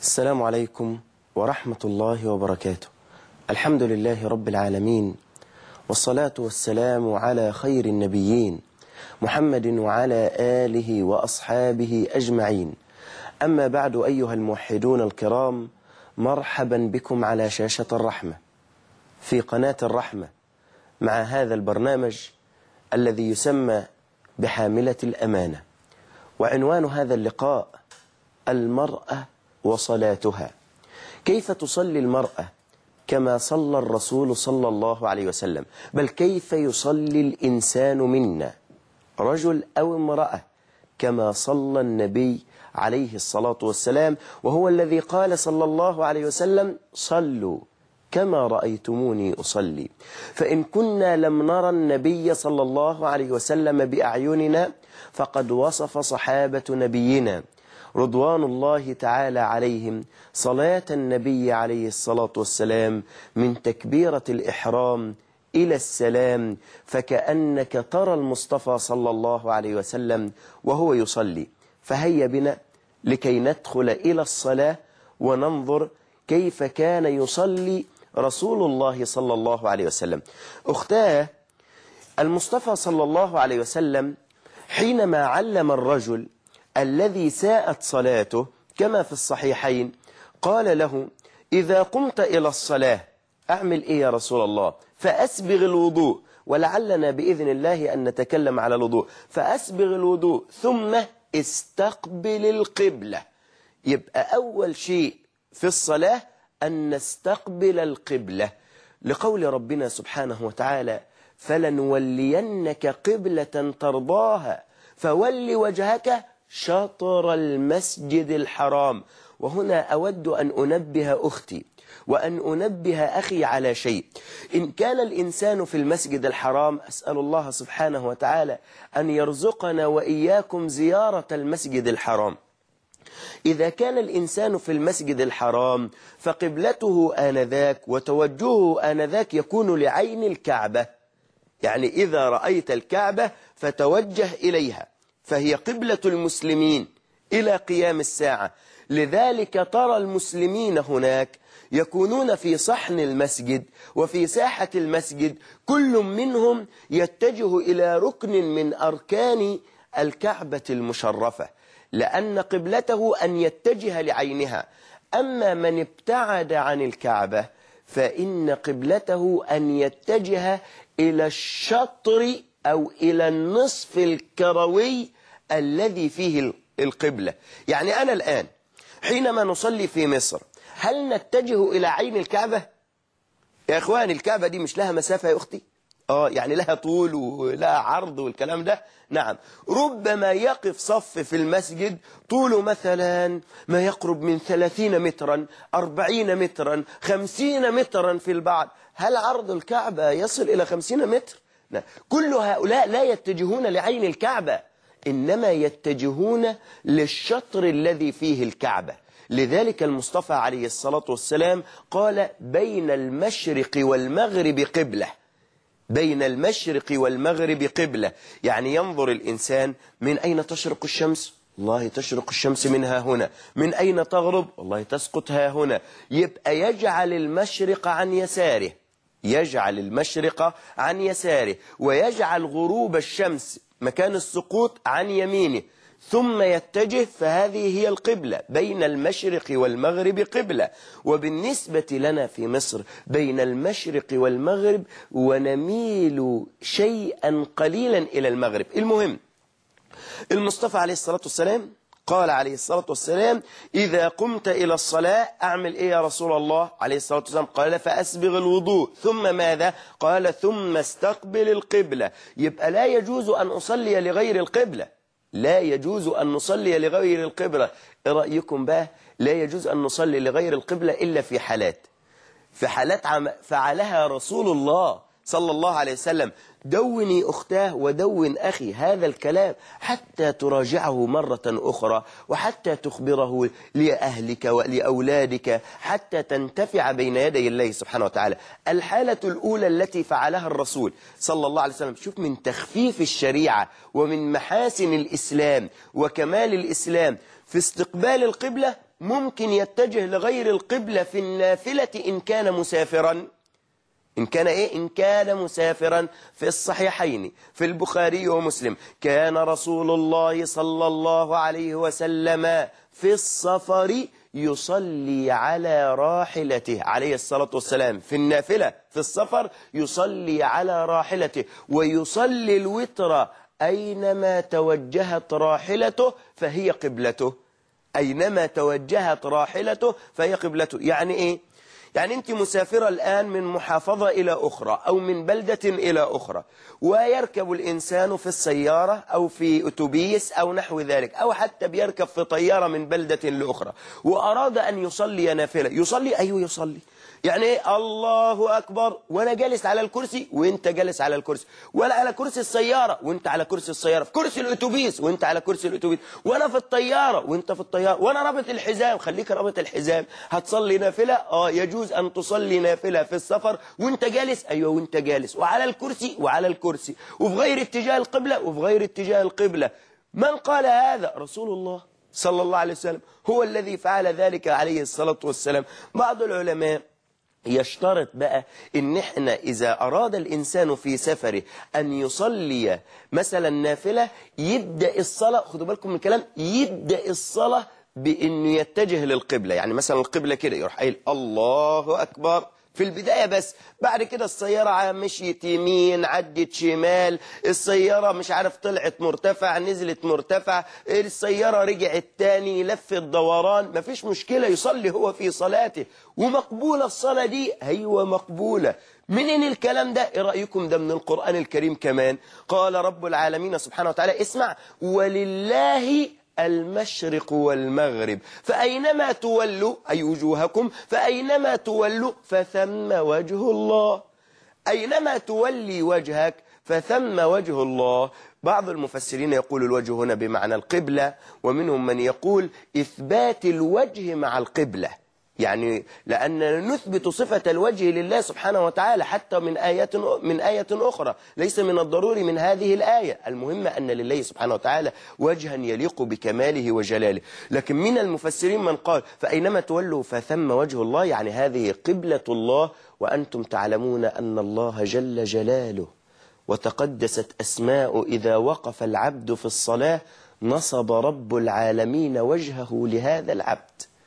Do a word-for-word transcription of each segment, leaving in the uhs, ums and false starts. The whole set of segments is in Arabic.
السلام عليكم ورحمة الله وبركاته. الحمد لله رب العالمين، والصلاة والسلام على خير النبيين محمد وعلى آله وأصحابه أجمعين. أما بعد، أيها الموحدون الكرام، مرحبا بكم على شاشة الرحمة في قناة الرحمة مع هذا البرنامج الذي يسمى بحاملة الأمانة. وعنوان هذا اللقاء: المرأة وصلاتها. كيف تصلي المرأة كما صلى الرسول صلى الله عليه وسلم؟ بل كيف يصلي الإنسان منا، رجل أو امرأة، كما صلى النبي عليه الصلاة والسلام، وهو الذي قال صلى الله عليه وسلم: صلوا كما رأيتموني أصلي. فإن كنا لم نرى النبي صلى الله عليه وسلم بأعيننا، فقد وصف صحابة نبينا رضوان الله تعالى عليهم صلاة النبي عليه الصلاة والسلام من تكبيرة الإحرام إلى السلام، فكأنك ترى المصطفى صلى الله عليه وسلم وهو يصلي. فهيا بنا لكي ندخل إلى الصلاة وننظر كيف كان يصلي رسول الله صلى الله عليه وسلم. أختاه، المصطفى صلى الله عليه وسلم حينما علم الرجل الذي ساءت صلاته كما في الصحيحين قال له: إذا قمت إلى الصلاة أعمل إيه يا رسول الله؟ فأسبغ الوضوء، ولعلنا بإذن الله أن نتكلم على الوضوء. فأسبغ الوضوء ثم استقبل القبلة. يبقى أول شيء في الصلاة أن نستقبل القبلة، لقول ربنا سبحانه وتعالى: فلنولينك قبلة ترضاها فول وجهك شطر المسجد الحرام. وهنا أود أن أنبه أختي وأن أنبه أخي على شيء. إن كان الإنسان في المسجد الحرام، أسأل الله سبحانه وتعالى أن يرزقنا وإياكم زيارة المسجد الحرام. إذا كان الإنسان في المسجد الحرام فقبلته آنذاك وتوجهه آنذاك يكون لعين الكعبة، يعني إذا رأيت الكعبة فتوجه إليها، فهي قبلة المسلمين إلى قيام الساعة. لذلك ترى المسلمين هناك يكونون في صحن المسجد وفي ساحة المسجد، كل منهم يتجه إلى ركن من أركان الكعبة المشرفة، لأن قبلته أن يتجه لعينها. أما من ابتعد عن الكعبة فإن قبلته أن يتجه إلى الشطر أو إلى النصف الكروي الذي فيه القبلة. يعني أنا الآن حينما نصلي في مصر، هل نتجه إلى عين الكعبة؟ يا إخواني، الكعبة دي مش لها مسافة يا أختي؟ آه يعني لها طول ولها عرض والكلام ده. نعم، ربما يقف صف في المسجد طوله مثلا ما يقرب من ثلاثين مترا، أربعين مترا، خمسين مترا في البعض. هل عرض الكعبة يصل إلى خمسين متر؟ لا. كل هؤلاء لا يتجهون لعين الكعبة، إنما يتجهون للشطر الذي فيه الكعبة. لذلك المصطفى عليه الصلاة والسلام قال: بين المشرق والمغرب قبلة. بين المشرق والمغرب قبلة، يعني ينظر الإنسان من أين تشرق الشمس؟ والله تشرق الشمس منها هنا. من أين تغرب؟ والله تسقط ها هنا. يبقى يجعل المشرق عن يساره، يجعل المشرق عن يساره، ويجعل غروب الشمس مكان السقوط عن يمينه، ثم يتجه. فهذه هي القبلة، بين المشرق والمغرب قبلة. وبالنسبة لنا في مصر بين المشرق والمغرب، ونميل شيئا قليلا إلى المغرب. المهم، المصطفى عليه الصلاة والسلام قال عليه الصلاة والسلام: إذا قمت إلى الصلاة أعمل إيه يا رسول الله؟ عليه الصلاة والسلام قال: فأسبغ الوضوء. ثم ماذا؟ قال: ثم استقبل القبلة. يبقى لا يجوز أن أصلي لغير القبلة، لا يجوز أن نصلي لغير القبلة. إيه رأيكم بقى؟ لا يجوز أن نصلي لغير القبلة إلا في حالات، في حالات فعلها رسول الله صلى الله عليه وسلم. دوني أختاه ودون أخي هذا الكلام حتى تراجعه مرة أخرى، وحتى تخبره لأهلك ولأولادك، حتى تنتفع بين يدي الله سبحانه وتعالى. الحالة الأولى التي فعلها الرسول صلى الله عليه وسلم، شوف من تخفيف الشريعة ومن محاسن الإسلام وكمال الإسلام في استقبال القبلة، ممكن يتجه لغير القبلة في النافلة إن كان مسافرا؟ إن كان إيه؟ إن كان مسافرا. في الصحيحين في البخاري ومسلم كان رسول الله صلى الله عليه وسلم في السفر يصلي على راحلته عليه الصلاة والسلام، في النافلة في السفر يصلي على راحلته، ويصلي الوتر أينما توجهت راحلته فهي قبلته. أينما توجهت راحلته فهي قبلته. يعني إيه؟ يعني أنت مسافرة الآن من محافظة إلى أخرى أو من بلدة إلى أخرى، ويركب الإنسان في السيارة أو في أتوبيس أو نحو ذلك، أو حتى بيركب في طيارة من بلدة لأخرى، وأراد أن يصلي نافلة. يصلي؟ أيوه يصلي. يعني إيه؟ الله أكبر وأنا جالس على الكرسي وأنت جالس على الكرسي، ولا على كرسي السيارة وأنت على كرسي السيارة، في كرسي الأتوبيس وأنت على كرسي الأتوبيس، وأنا في الطيارة وأنت في الطيارة، وأنا رابط الحزام، خليك رابط الحزام. هتصلي نافلة؟ آه يجوز أن تصلي نافلة في السفر وأنت جالس، أيوه وأنت جالس، وعلى الكرسي وعلى الكرسي، وفي غير اتجاه القبلة وفي غير اتجاه القبلة. من قال هذا؟ رسول الله صلى الله عليه وسلم هو الذي فعل ذلك عليه الصلاة والسلام. بعض العلماء يشترط بقى إن إحنا إذا أراد الإنسان في سفره أن يصلي مثلا نافلة يبدأ الصلاة، خدوا بالكم من الكلام، يبدأ الصلاة بأنه يتجه للقبلة. يعني مثلا القبلة كده يروح قايل الله أكبر في البداية بس، بعد كده السيارة مشيت يمين عدت شمال، السيارة مش عارف طلعت مرتفع نزلت مرتفع، السيارة رجعت تاني لفت دوران، مفيش مشكلة، يصلي هو في صلاته ومقبولة الصلاة دي. أيوة مقبولة. منين الكلام ده؟ إيه رأيكم؟ ده من القرآن الكريم كمان. قال رب العالمين سبحانه وتعالى، اسمع، ولله المشرق والمغرب فأينما تولوا أي وجوهكم فأينما تولوا فثم وجه الله. أينما تولي وجهك فثم وجه الله. بعض المفسرين يقول الوجه هنا بمعنى القبلة، ومنهم من يقول إثبات الوجه مع القبلة، يعني لأننا نثبت صفة الوجه لله سبحانه وتعالى حتى من آيات من آية أخرى، ليس من الضروري من هذه الآية، المهم أن لله سبحانه وتعالى وجها يليق بكماله وجلاله. لكن من المفسرين من قال فأينما تولوا فثم وجه الله، يعني هذه قبلة الله، وأنتم تعلمون أن الله جل جلاله وتقدست أسماء إذا وقف العبد في الصلاة نصب رب العالمين وجهه لهذا العبد،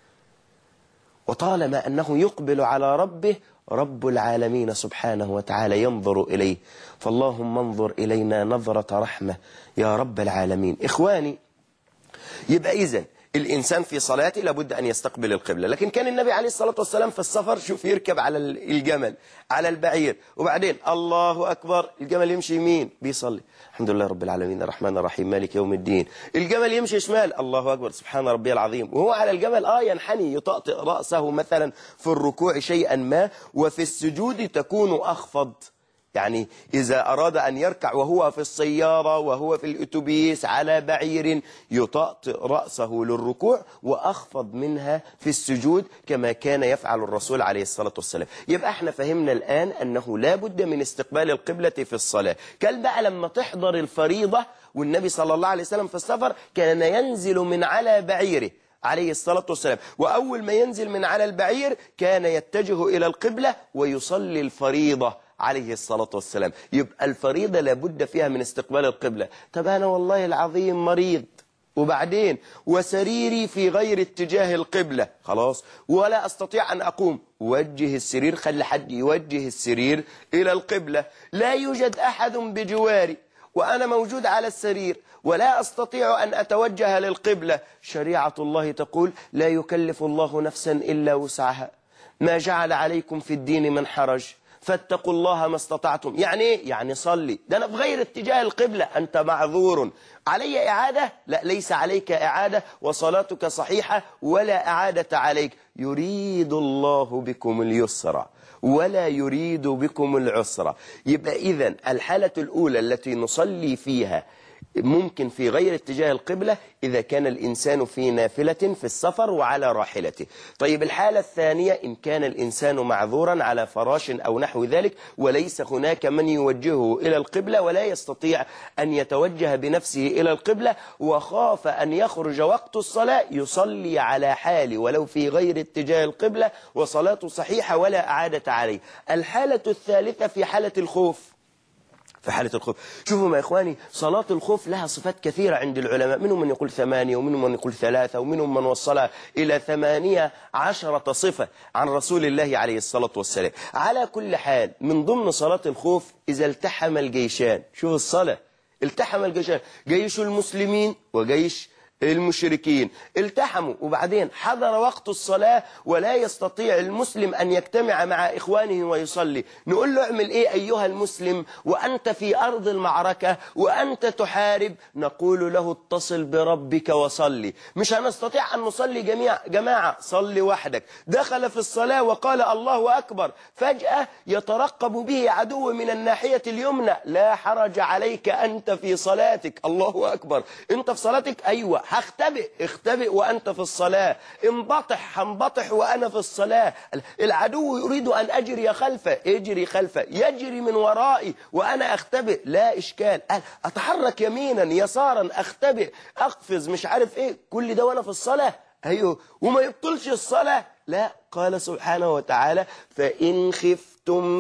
وطالما أنه يقبل على ربه رب العالمين سبحانه وتعالى ينظر إليه. فاللهم انظر إلينا نظرة رحمة يا رب العالمين. إخواني، يبقى إذن الإنسان في صلاته لابد أن يستقبل القبلة. لكن كان النبي عليه الصلاة والسلام في السفر شوف يركب على الجمل على البعير، وبعدين الله أكبر الجمل يمشي يمين بيصلي الحمد لله رب العالمين الرحمن الرحيم مالك يوم الدين، الجمل يمشي شمال الله أكبر سبحان ربي العظيم، وهو على الجمل آه ينحني يطأطئ رأسه مثلا في الركوع شيئا ما، وفي السجود تكون أخفض. يعني إذا أراد أن يركع وهو في السيارة وهو في الأتوبيس على بعير يطأطئ رأسه للركوع وأخفض منها في السجود كما كان يفعل الرسول عليه الصلاة والسلام. يبقى احنا فهمنا الآن أنه لا بد من استقبال القبلة في الصلاة. كان بقى لما تحضر الفريضة والنبي صلى الله عليه وسلم في السفر كان ينزل من على بعيره عليه الصلاة والسلام، وأول ما ينزل من على البعير كان يتجه إلى القبلة ويصلي الفريضة عليه الصلاة والسلام. يبقى الفريضة لابد فيها من استقبال القبلة. طب أنا والله العظيم مريض وبعدين وسريري في غير اتجاه القبلة، خلاص ولا أستطيع أن أقوم، وجه السرير، خلي حد يوجه السرير إلى القبلة. لا يوجد أحد بجواري وأنا موجود على السرير ولا أستطيع أن أتوجه للقبلة. شريعة الله تقول لا يكلف الله نفسا إلا وسعها، ما جعل عليكم في الدين من حرج، فاتقوا الله ما استطعتم. يعني ايه؟ يعني صلي، ده أنا في غير اتجاه القبلة أنت معذور. علي إعادة؟ لا، ليس عليك إعادة وصلاتك صحيحة ولا إعادة عليك. يريد الله بكم اليسر ولا يريد بكم العسر. يبقى إذن الحالة الأولى التي نصلي فيها ممكن في غير اتجاه القبلة إذا كان الإنسان في نافلة في السفر وعلى راحلته. طيب الحالة الثانية إن كان الإنسان معذورا على فراش أو نحو ذلك وليس هناك من يوجهه إلى القبلة ولا يستطيع أن يتوجه بنفسه إلى القبلة وخاف أن يخرج وقت الصلاة، يصلي على حال ولو في غير اتجاه القبلة وصلاته صحيحة ولا أعادة عليه. الحالة الثالثة في حالة الخوف. في حالة الخوف شوفوا يا إخواني، صلاة الخوف لها صفات كثيرة عند العلماء، منهم من يقول ثمانية ومنهم من يقول ثلاثة ومنهم من وصلها إلى ثمانية عشرة صفة عن رسول الله عليه الصلاة والسلام. على كل حال من ضمن صلاة الخوف إذا التحم الجيشان. شوف الصلاة، التحم الجيشان، جيش المسلمين وجيش المشركين التحموا، وبعدين حضر وقت الصلاة ولا يستطيع المسلم أن يجتمع مع إخوانه ويصلي. نقول له اعمل إيه أيها المسلم وأنت في أرض المعركة وأنت تحارب؟ نقول له اتصل بربك وصلي. مش هنستطيع أن نصلي جميع جماعة، صلي وحدك. دخل في الصلاة وقال الله أكبر، فجأة يترقب به عدو من الناحية اليمنى، لا حرج عليك أنت في صلاتك. الله أكبر، أنت في صلاتك؟ أيوة. هختبئ، اختبئ وأنت في الصلاة. انبطح، هنبطح وأنا في الصلاة. العدو يريد أن أجري خلفه، اجري خلفه. يجري من ورائي وأنا أختبئ، لا إشكال. أتحرك يمينا يسارا، أختبئ، أقفز، مش عارف إيه، كل ده وأنا في الصلاة. أيوه، وما يبطلش الصلاة. لا، قال سبحانه وتعالى فإن خفتم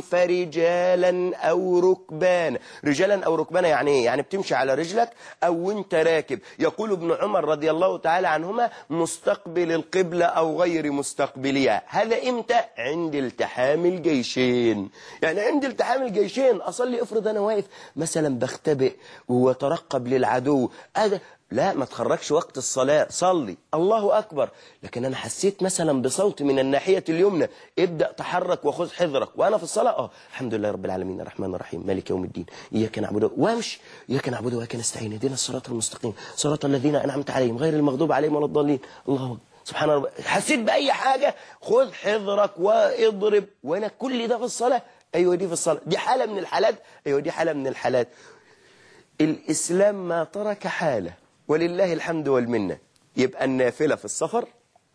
فرجالا أو ركبانا. رجالا أو ركبانا يعني إيه؟ يعني بتمشي على رجلك أو أنت راكب. يقول ابن عمر رضي الله تعالى عنهما مستقبل القبلة أو غير مستقبلها. هذا إمتى؟ عند التحام الجيشين. يعني عند التحام الجيشين أصلي. افرض أنا واقف مثلا بختبئ وترقب للعدو، هذا لا، ما تخرجش وقت الصلاة، صلي الله أكبر. لكن أنا حسيت مثلا بصوت من الناحية اليمنى، ابدأ تحرك وخذ حذرك وأنا في الصلاة. آه الحمد لله رب العالمين الرحمن الرحيم مالك يوم الدين إياك نعبد وامشي، إياك نعبد وإياك نستعين اهدنا الصراط المستقيم صراط الذين أنعمت عليهم غير المغضوب عليهم ولا الضالين. الله سبحان الله. حسيت بأي حاجة خذ حذرك واضرب، وأنا كل ده في الصلاة. أيوة دي في الصلاة، دي حالة من الحالات. أيوة دي حالة من الحالات. الإسلام ما ترك حالة، ولله الحمد والمنة. يبقى النافلة في السفر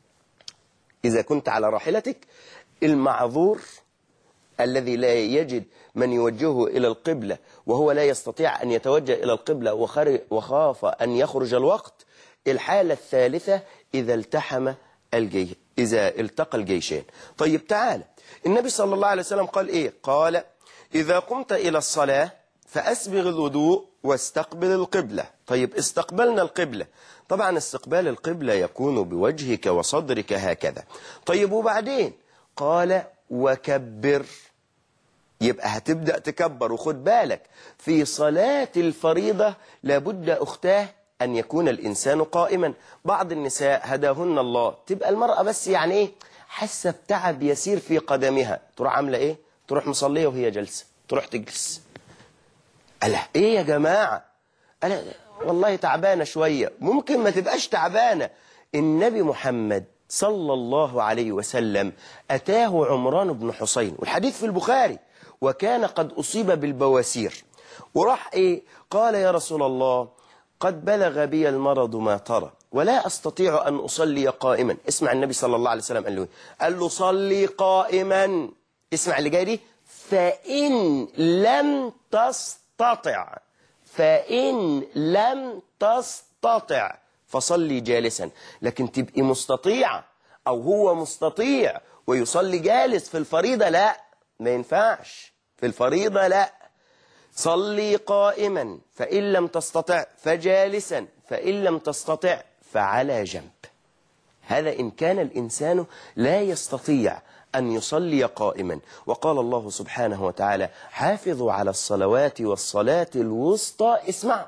إذا كنت على راحلتك، المعذور الذي لا يجد من يوجهه إلى القبلة وهو لا يستطيع أن يتوجه إلى القبلة وخاف أن يخرج الوقت. الحالة الثالثة إذا التحم الجيش، إذا التقى الجيشين. طيب تعالى، النبي صلى الله عليه وسلم قال إيه؟ قال إذا قمت إلى الصلاة فأسبغ الوضوء واستقبل القبلة. طيب استقبلنا القبلة، طبعا استقبال القبلة يكون بوجهك وصدرك هكذا. طيب وبعدين قال وكبر، يبقى هتبدأ تكبر. وخد بالك في صلاة الفريضة لابد أختاه أن يكون الإنسان قائما. بعض النساء هداهن الله تبقى المرأة بس يعني إيه، حاسة بتعب يسير في قدمها، تروح عاملة إيه؟ تروح مصلية وهي جلسة، تروح تجلس. ألا إيه يا جماعة؟ ألا والله تعبانة شوية. ممكن ما تبقاش تعبانة. النبي محمد صلى الله عليه وسلم أتاه عمران بن حسين، والحديث في البخاري، وكان قد أصيب بالبواسير، وراح إيه؟ قال يا رسول الله قد بلغ بي المرض ما ترى ولا أستطيع أن أصلي قائما. اسمع النبي صلى الله عليه وسلم قال له قال له صلي قائما. اسمع اللي جاي دي، فإن لم تستطع فإن لم تستطع فصلي جالسا. لكن تبقي مستطيعة أو هو مستطيع ويصلي جالس في الفريضة، لا، ما ينفعش في الفريضة، لا. صلي قائما، فإن لم تستطع فجالسا، فإن لم تستطع فعلى جنب. هذا إن كان الإنسان لا يستطيع أن يصلي قائما. وقال الله سبحانه وتعالى حافظوا على الصلوات والصلاة الوسطى، اسمع،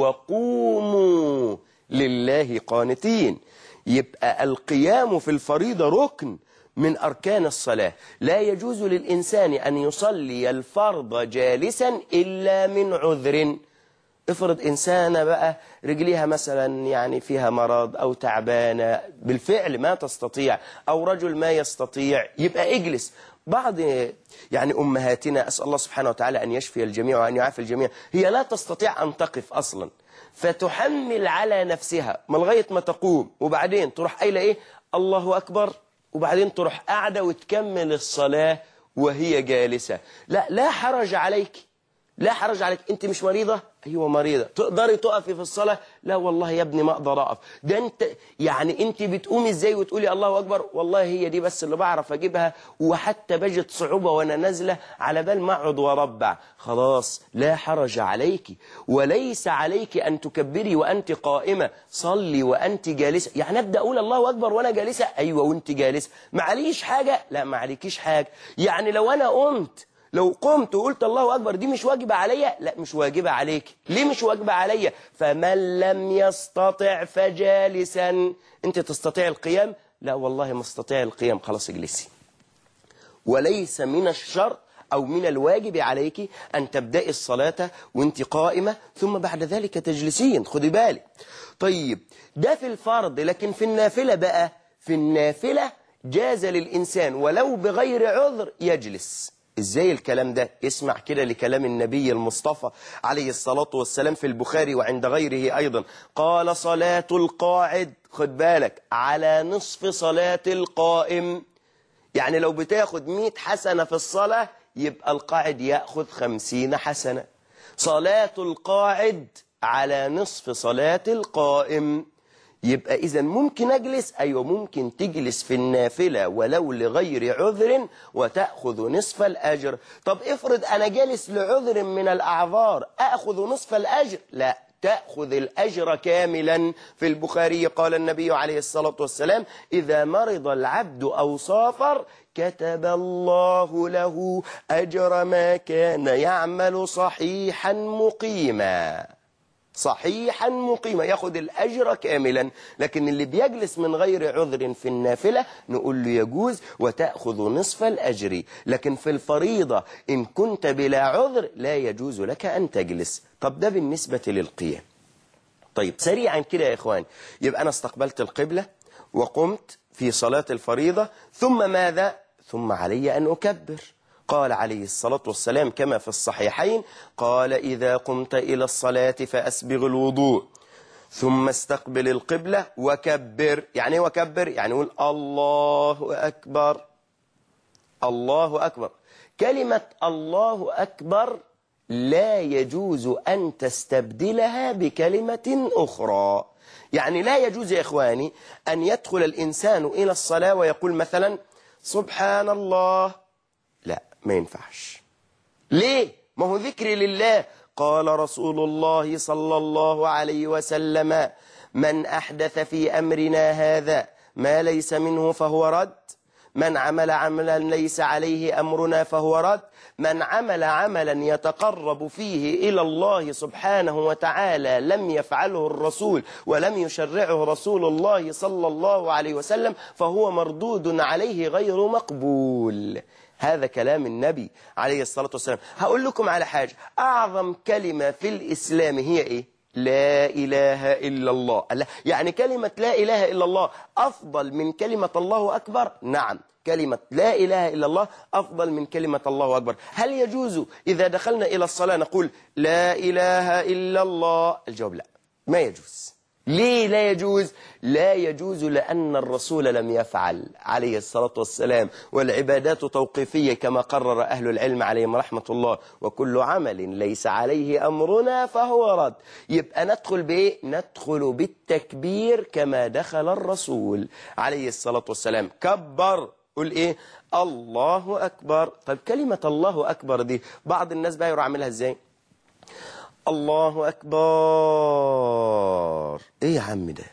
وقوموا لله قانتين. يبقى القيام في الفريضة ركن من أركان الصلاة. لا يجوز للإنسان أن يصلي الفرض جالسا إلا من عذر. افرض إنسانة بقى رجليها مثلا يعني فيها مرض أو تعبانة بالفعل ما تستطيع، أو رجل ما يستطيع، يبقى اجلس. بعض يعني أمهاتنا أسأل الله سبحانه وتعالى أن يشفي الجميع وأن يعافي الجميع، هي لا تستطيع أن تقف أصلا، فتحمل على نفسها ما لغاية ما تقوم، وبعدين تروح قايله ايه الله أكبر، وبعدين تروح قاعدة وتكمل الصلاة وهي جالسة. لا لا حرج عليك، لا حرج عليك. انت مش مريضة؟ ايوه مريضة. تقدري تقفي في الصلاة؟ لا والله يا ابني ما اقدر اقف. ده انت يعني انت بتقومي ازاي وتقولي الله اكبر؟ والله هي دي بس اللي بعرف اجيبها، وحتى بجد صعوبة وانا نازلة على بال ما اقعد واربع. خلاص لا حرج عليك، وليس عليك ان تكبري وانت قائمة، صلي وانت جالسة. يعني ابدا اقول الله اكبر وانا جالسة؟ ايوه وانت جالسة. معليش حاجة؟ لا ما عليكيش حاجة. يعني لو انا قمت لو قمت وقلت الله أكبر دي مش واجبة عليا؟ لا مش واجبة عليك. ليه مش واجبة عليا؟ فمن لم يستطع فجالسا. انت تستطيع القيام؟ لا والله ما استطيع القيام. خلاص اجلسي. وليس من الشرط أو من الواجب عليك أن تبدأي الصلاة وانت قائمة ثم بعد ذلك تجلسين. خدي بالك. طيب ده في الفرض، لكن في النافلة بقى، في النافلة جاز للإنسان ولو بغير عذر يجلس. ازاي الكلام ده؟ اسمع كده لكلام النبي المصطفى عليه الصلاة والسلام في البخاري وعند غيره أيضا. قال صلاة القاعد، خد بالك، على نصف صلاة القائم. يعني لو بتاخد مئة حسنة في الصلاة يبقى القاعد يأخذ خمسين حسنة. صلاة القاعد على نصف صلاة القائم. يبقى إذا ممكن أجلس؟ أيوة ممكن تجلس في النافلة ولو لغير عذر وتأخذ نصف الأجر. طب افرض أنا جالس لعذر من الأعذار، أخذ نصف الأجر؟ لا، تأخذ الأجر كاملا. في البخاري قال النبي عليه الصلاة والسلام إذا مرض العبد أو سافر كتب الله له أجر ما كان يعمل صحيحا مقيما. صحيحا مقيمة، ياخد الأجر كاملا. لكن اللي بيجلس من غير عذر في النافلة نقول له يجوز وتأخذ نصف الأجر. لكن في الفريضة إن كنت بلا عذر لا يجوز لك أن تجلس. طب ده بالنسبة للقيام. طيب سريعا كده يا إخوان، يبقى أنا استقبلت القبلة وقمت في صلاة الفريضة، ثم ماذا؟ ثم علي أن أكبر. قال عليه الصلاة والسلام كما في الصحيحين، قال إذا قمت إلى الصلاة فأسبغ الوضوء ثم استقبل القبلة وكبر. يعني وكبر يعني قول الله أكبر. الله أكبر. كلمة الله أكبر لا يجوز أن تستبدلها بكلمة أخرى. يعني لا يجوز يا إخواني أن يدخل الإنسان إلى الصلاة ويقول مثلا سبحان الله. لا ما ينفعش. ليه؟ ما هو ذكر لله. قال رسول الله صلى الله عليه وسلم من أحدث في أمرنا هذا ما ليس منه فهو رد، من عمل عملا ليس عليه أمرنا فهو رد، من عمل عملا يتقرب فيه إلى الله سبحانه وتعالى لم يفعله الرسول ولم يشرعه رسول الله صلى الله عليه وسلم فهو مردود عليه غير مقبول. هذا كلام النبي عليه الصلاة والسلام. هقول لكم على حاجة، أعظم كلمة في الإسلام هي إيه؟ لا إله إلا الله. يعني كلمة لا إله إلا الله أفضل من كلمة الله أكبر؟ نعم، كلمة لا إله إلا الله أفضل من كلمة الله أكبر. هل يجوز إذا دخلنا إلى الصلاة نقول لا إله إلا الله؟ الجواب لا، ما يجوز. ليه لا يجوز؟ لا يجوز لأن الرسول لم يفعل عليه الصلاة والسلام، والعبادات توقيفية كما قرر أهل العلم عليهم رحمة الله، وكل عمل ليس عليه أمرنا فهو رد. يبقى ندخل بإيه؟ ندخل بالتكبير كما دخل الرسول عليه الصلاة والسلام. كبر، قل إيه؟ الله أكبر. طيب كلمة الله أكبر دي بعض الناس بقى يروح عاملها إزاي؟ الله أكبر. إيه يا عم ده؟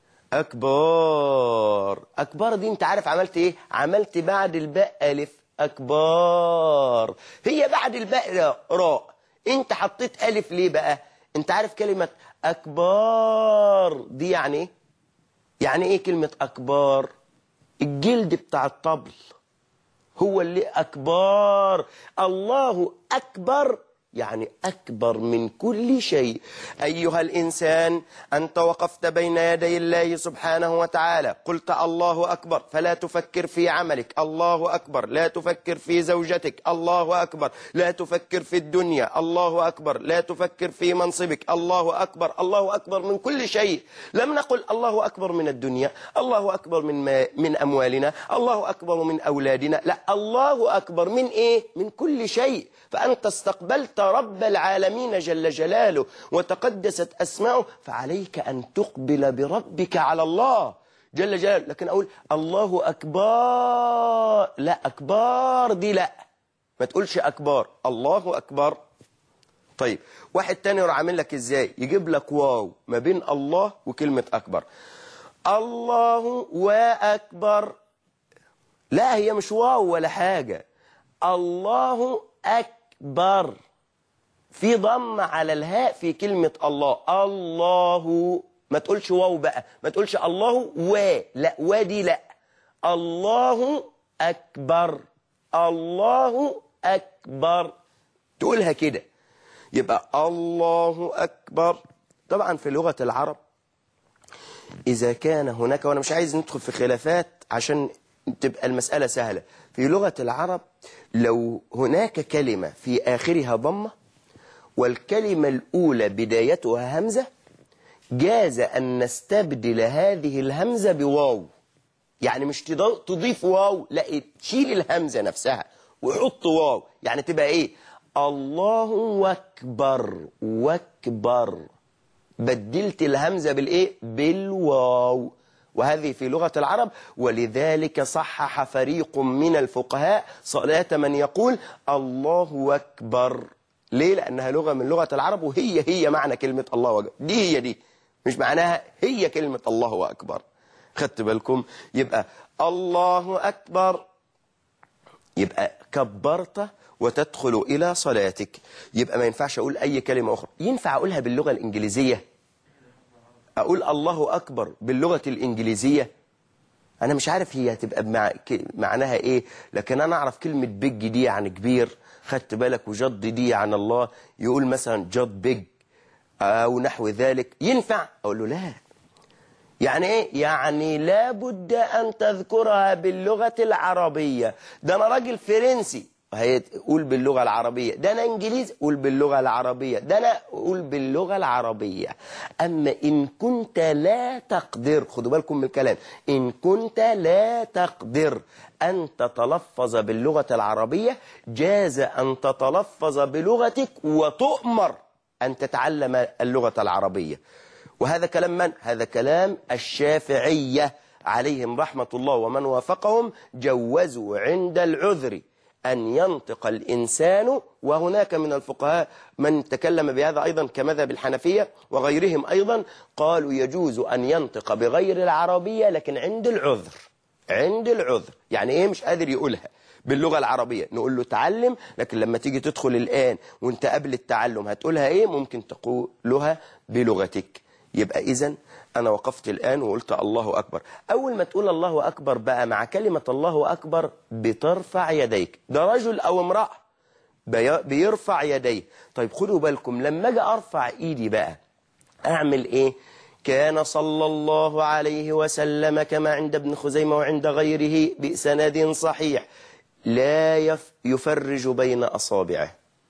أكبر. أكبر دي أنت عارف عملت إيه؟ عملت بعد الباء ألف. أكبر. هي بعد الباء راء، أنت حطيت ألف ليه بقى؟ أنت عارف كلمة أكبر دي يعني إيه؟ يعني إيه كلمة أكبر؟ الجلد بتاع الطبل هو اللي أكبر. الله أكبر يعني أكبر من كل شيء. أيها الإنسان، أنت وقفت بين يدي الله سبحانه وتعالى، قلت الله أكبر، فلا تفكر في عملك، الله أكبر، لا تفكر في زوجتك، الله أكبر، لا تفكر في الدنيا، الله أكبر، لا تفكر في منصبك، الله أكبر، الله أكبر من كل شيء. لم نقل الله أكبر من الدنيا، الله أكبر من ما من أموالنا، الله أكبر من أولادنا، لا، الله أكبر من إيه؟ من كل شيء. فأنت استقبلت رب العالمين جل جلاله وتقدست أسماؤه، فعليك أن تقبل بربك على الله جل جلاله. لكن أقول الله أكبر، لا، أكبر دي لا، ما تقولش أكبر، الله أكبر. طيب واحد تاني يروح عامل لك إزاي؟ يجيب لك واو ما بين الله وكلمة أكبر، الله وأكبر. لا، هي مش واو ولا حاجة، الله أكبر، في ضم على الهاء في كلمة الله، الله، ما تقولش واو بقى، ما تقولش الله و، لا، ودي لا، الله أكبر، الله أكبر، تقولها كده. يبقى الله أكبر. طبعا في لغة العرب إذا كان هناك، وأنا مش عايز ندخل في خلافات عشان تبقى المسألة سهلة، في لغة العرب لو هناك كلمة في آخرها ضمة والكلمة الأولى بدايتها همزة، جاز أن نستبدل هذه الهمزة بواو. يعني مش تضيف واو، لا، تشيل الهمزة نفسها وحط واو، يعني تبقى إيه؟ الله أكبر، واكبر، بدلت الهمزة بالإيه؟ بالواو. وهذه في لغة العرب، ولذلك صحح فريق من الفقهاء صلاة من يقول الله أكبر. ليه؟ لأنها لغة من لغة العرب، وهي هي معنى كلمة الله أكبر، دي هي دي، مش معناها هي كلمة الله أكبر. خدت بالكم؟ يبقى الله أكبر، يبقى كبرت وتدخل إلى صلاتك. يبقى ما ينفعش أقول أي كلمة أخرى. ينفع أقولها باللغة الإنجليزية؟ أقول الله أكبر باللغة الإنجليزية؟ أنا مش عارف هي هتبقى بمع... معناها إيه، لكن أنا أعرف كلمة بيج دي يعني كبير، خدت بالك، وجد دي عن الله، يقول مثلا جد بيج أو نحو ذلك، ينفع؟ أقول له لا. يعني إيه؟ يعني لابد أن تذكرها باللغة العربية. ده أنا راجل فرنسي، هيقول باللغة العربية، ده أنا إنجليزي، قول باللغة العربية، ده أنا قول باللغة العربية. أما إن كنت لا تقدر، خدوا بالكم من الكلام، إن كنت لا تقدر أن تتلفظ باللغة العربية، جاز أن تتلفظ بلغتك وتؤمر أن تتعلم اللغة العربية. وهذا كلام من؟ هذا كلام الشافعية عليهم رحمة الله، ومن وافقهم جوزوا عند العذر أن ينطق الإنسان. وهناك من الفقهاء من تكلم بهذا أيضا كمذهب الحنفية وغيرهم أيضا، قالوا يجوز أن ينطق بغير العربية لكن عند العذر. عند العذر يعني إيه؟ مش قادر يقولها باللغة العربية، نقول له تعلم، لكن لما تيجي تدخل الآن وانت قبل التعلم هتقولها إيه؟ ممكن تقولها بلغتك. يبقى إذن أنا وقفت الآن وقلت الله أكبر. أول ما تقول الله أكبر بقى مع كلمة الله أكبر بترفع يديك. ده رجل أو امرأة بيرفع يديه. طيب خدوا بالكم، لما أجي أرفع إيدي بقى أعمل إيه؟ كان صلى الله عليه وسلم كما عند ابن خزيمة وعند غيره بإسناد صحيح لا يفرج بين أصابعه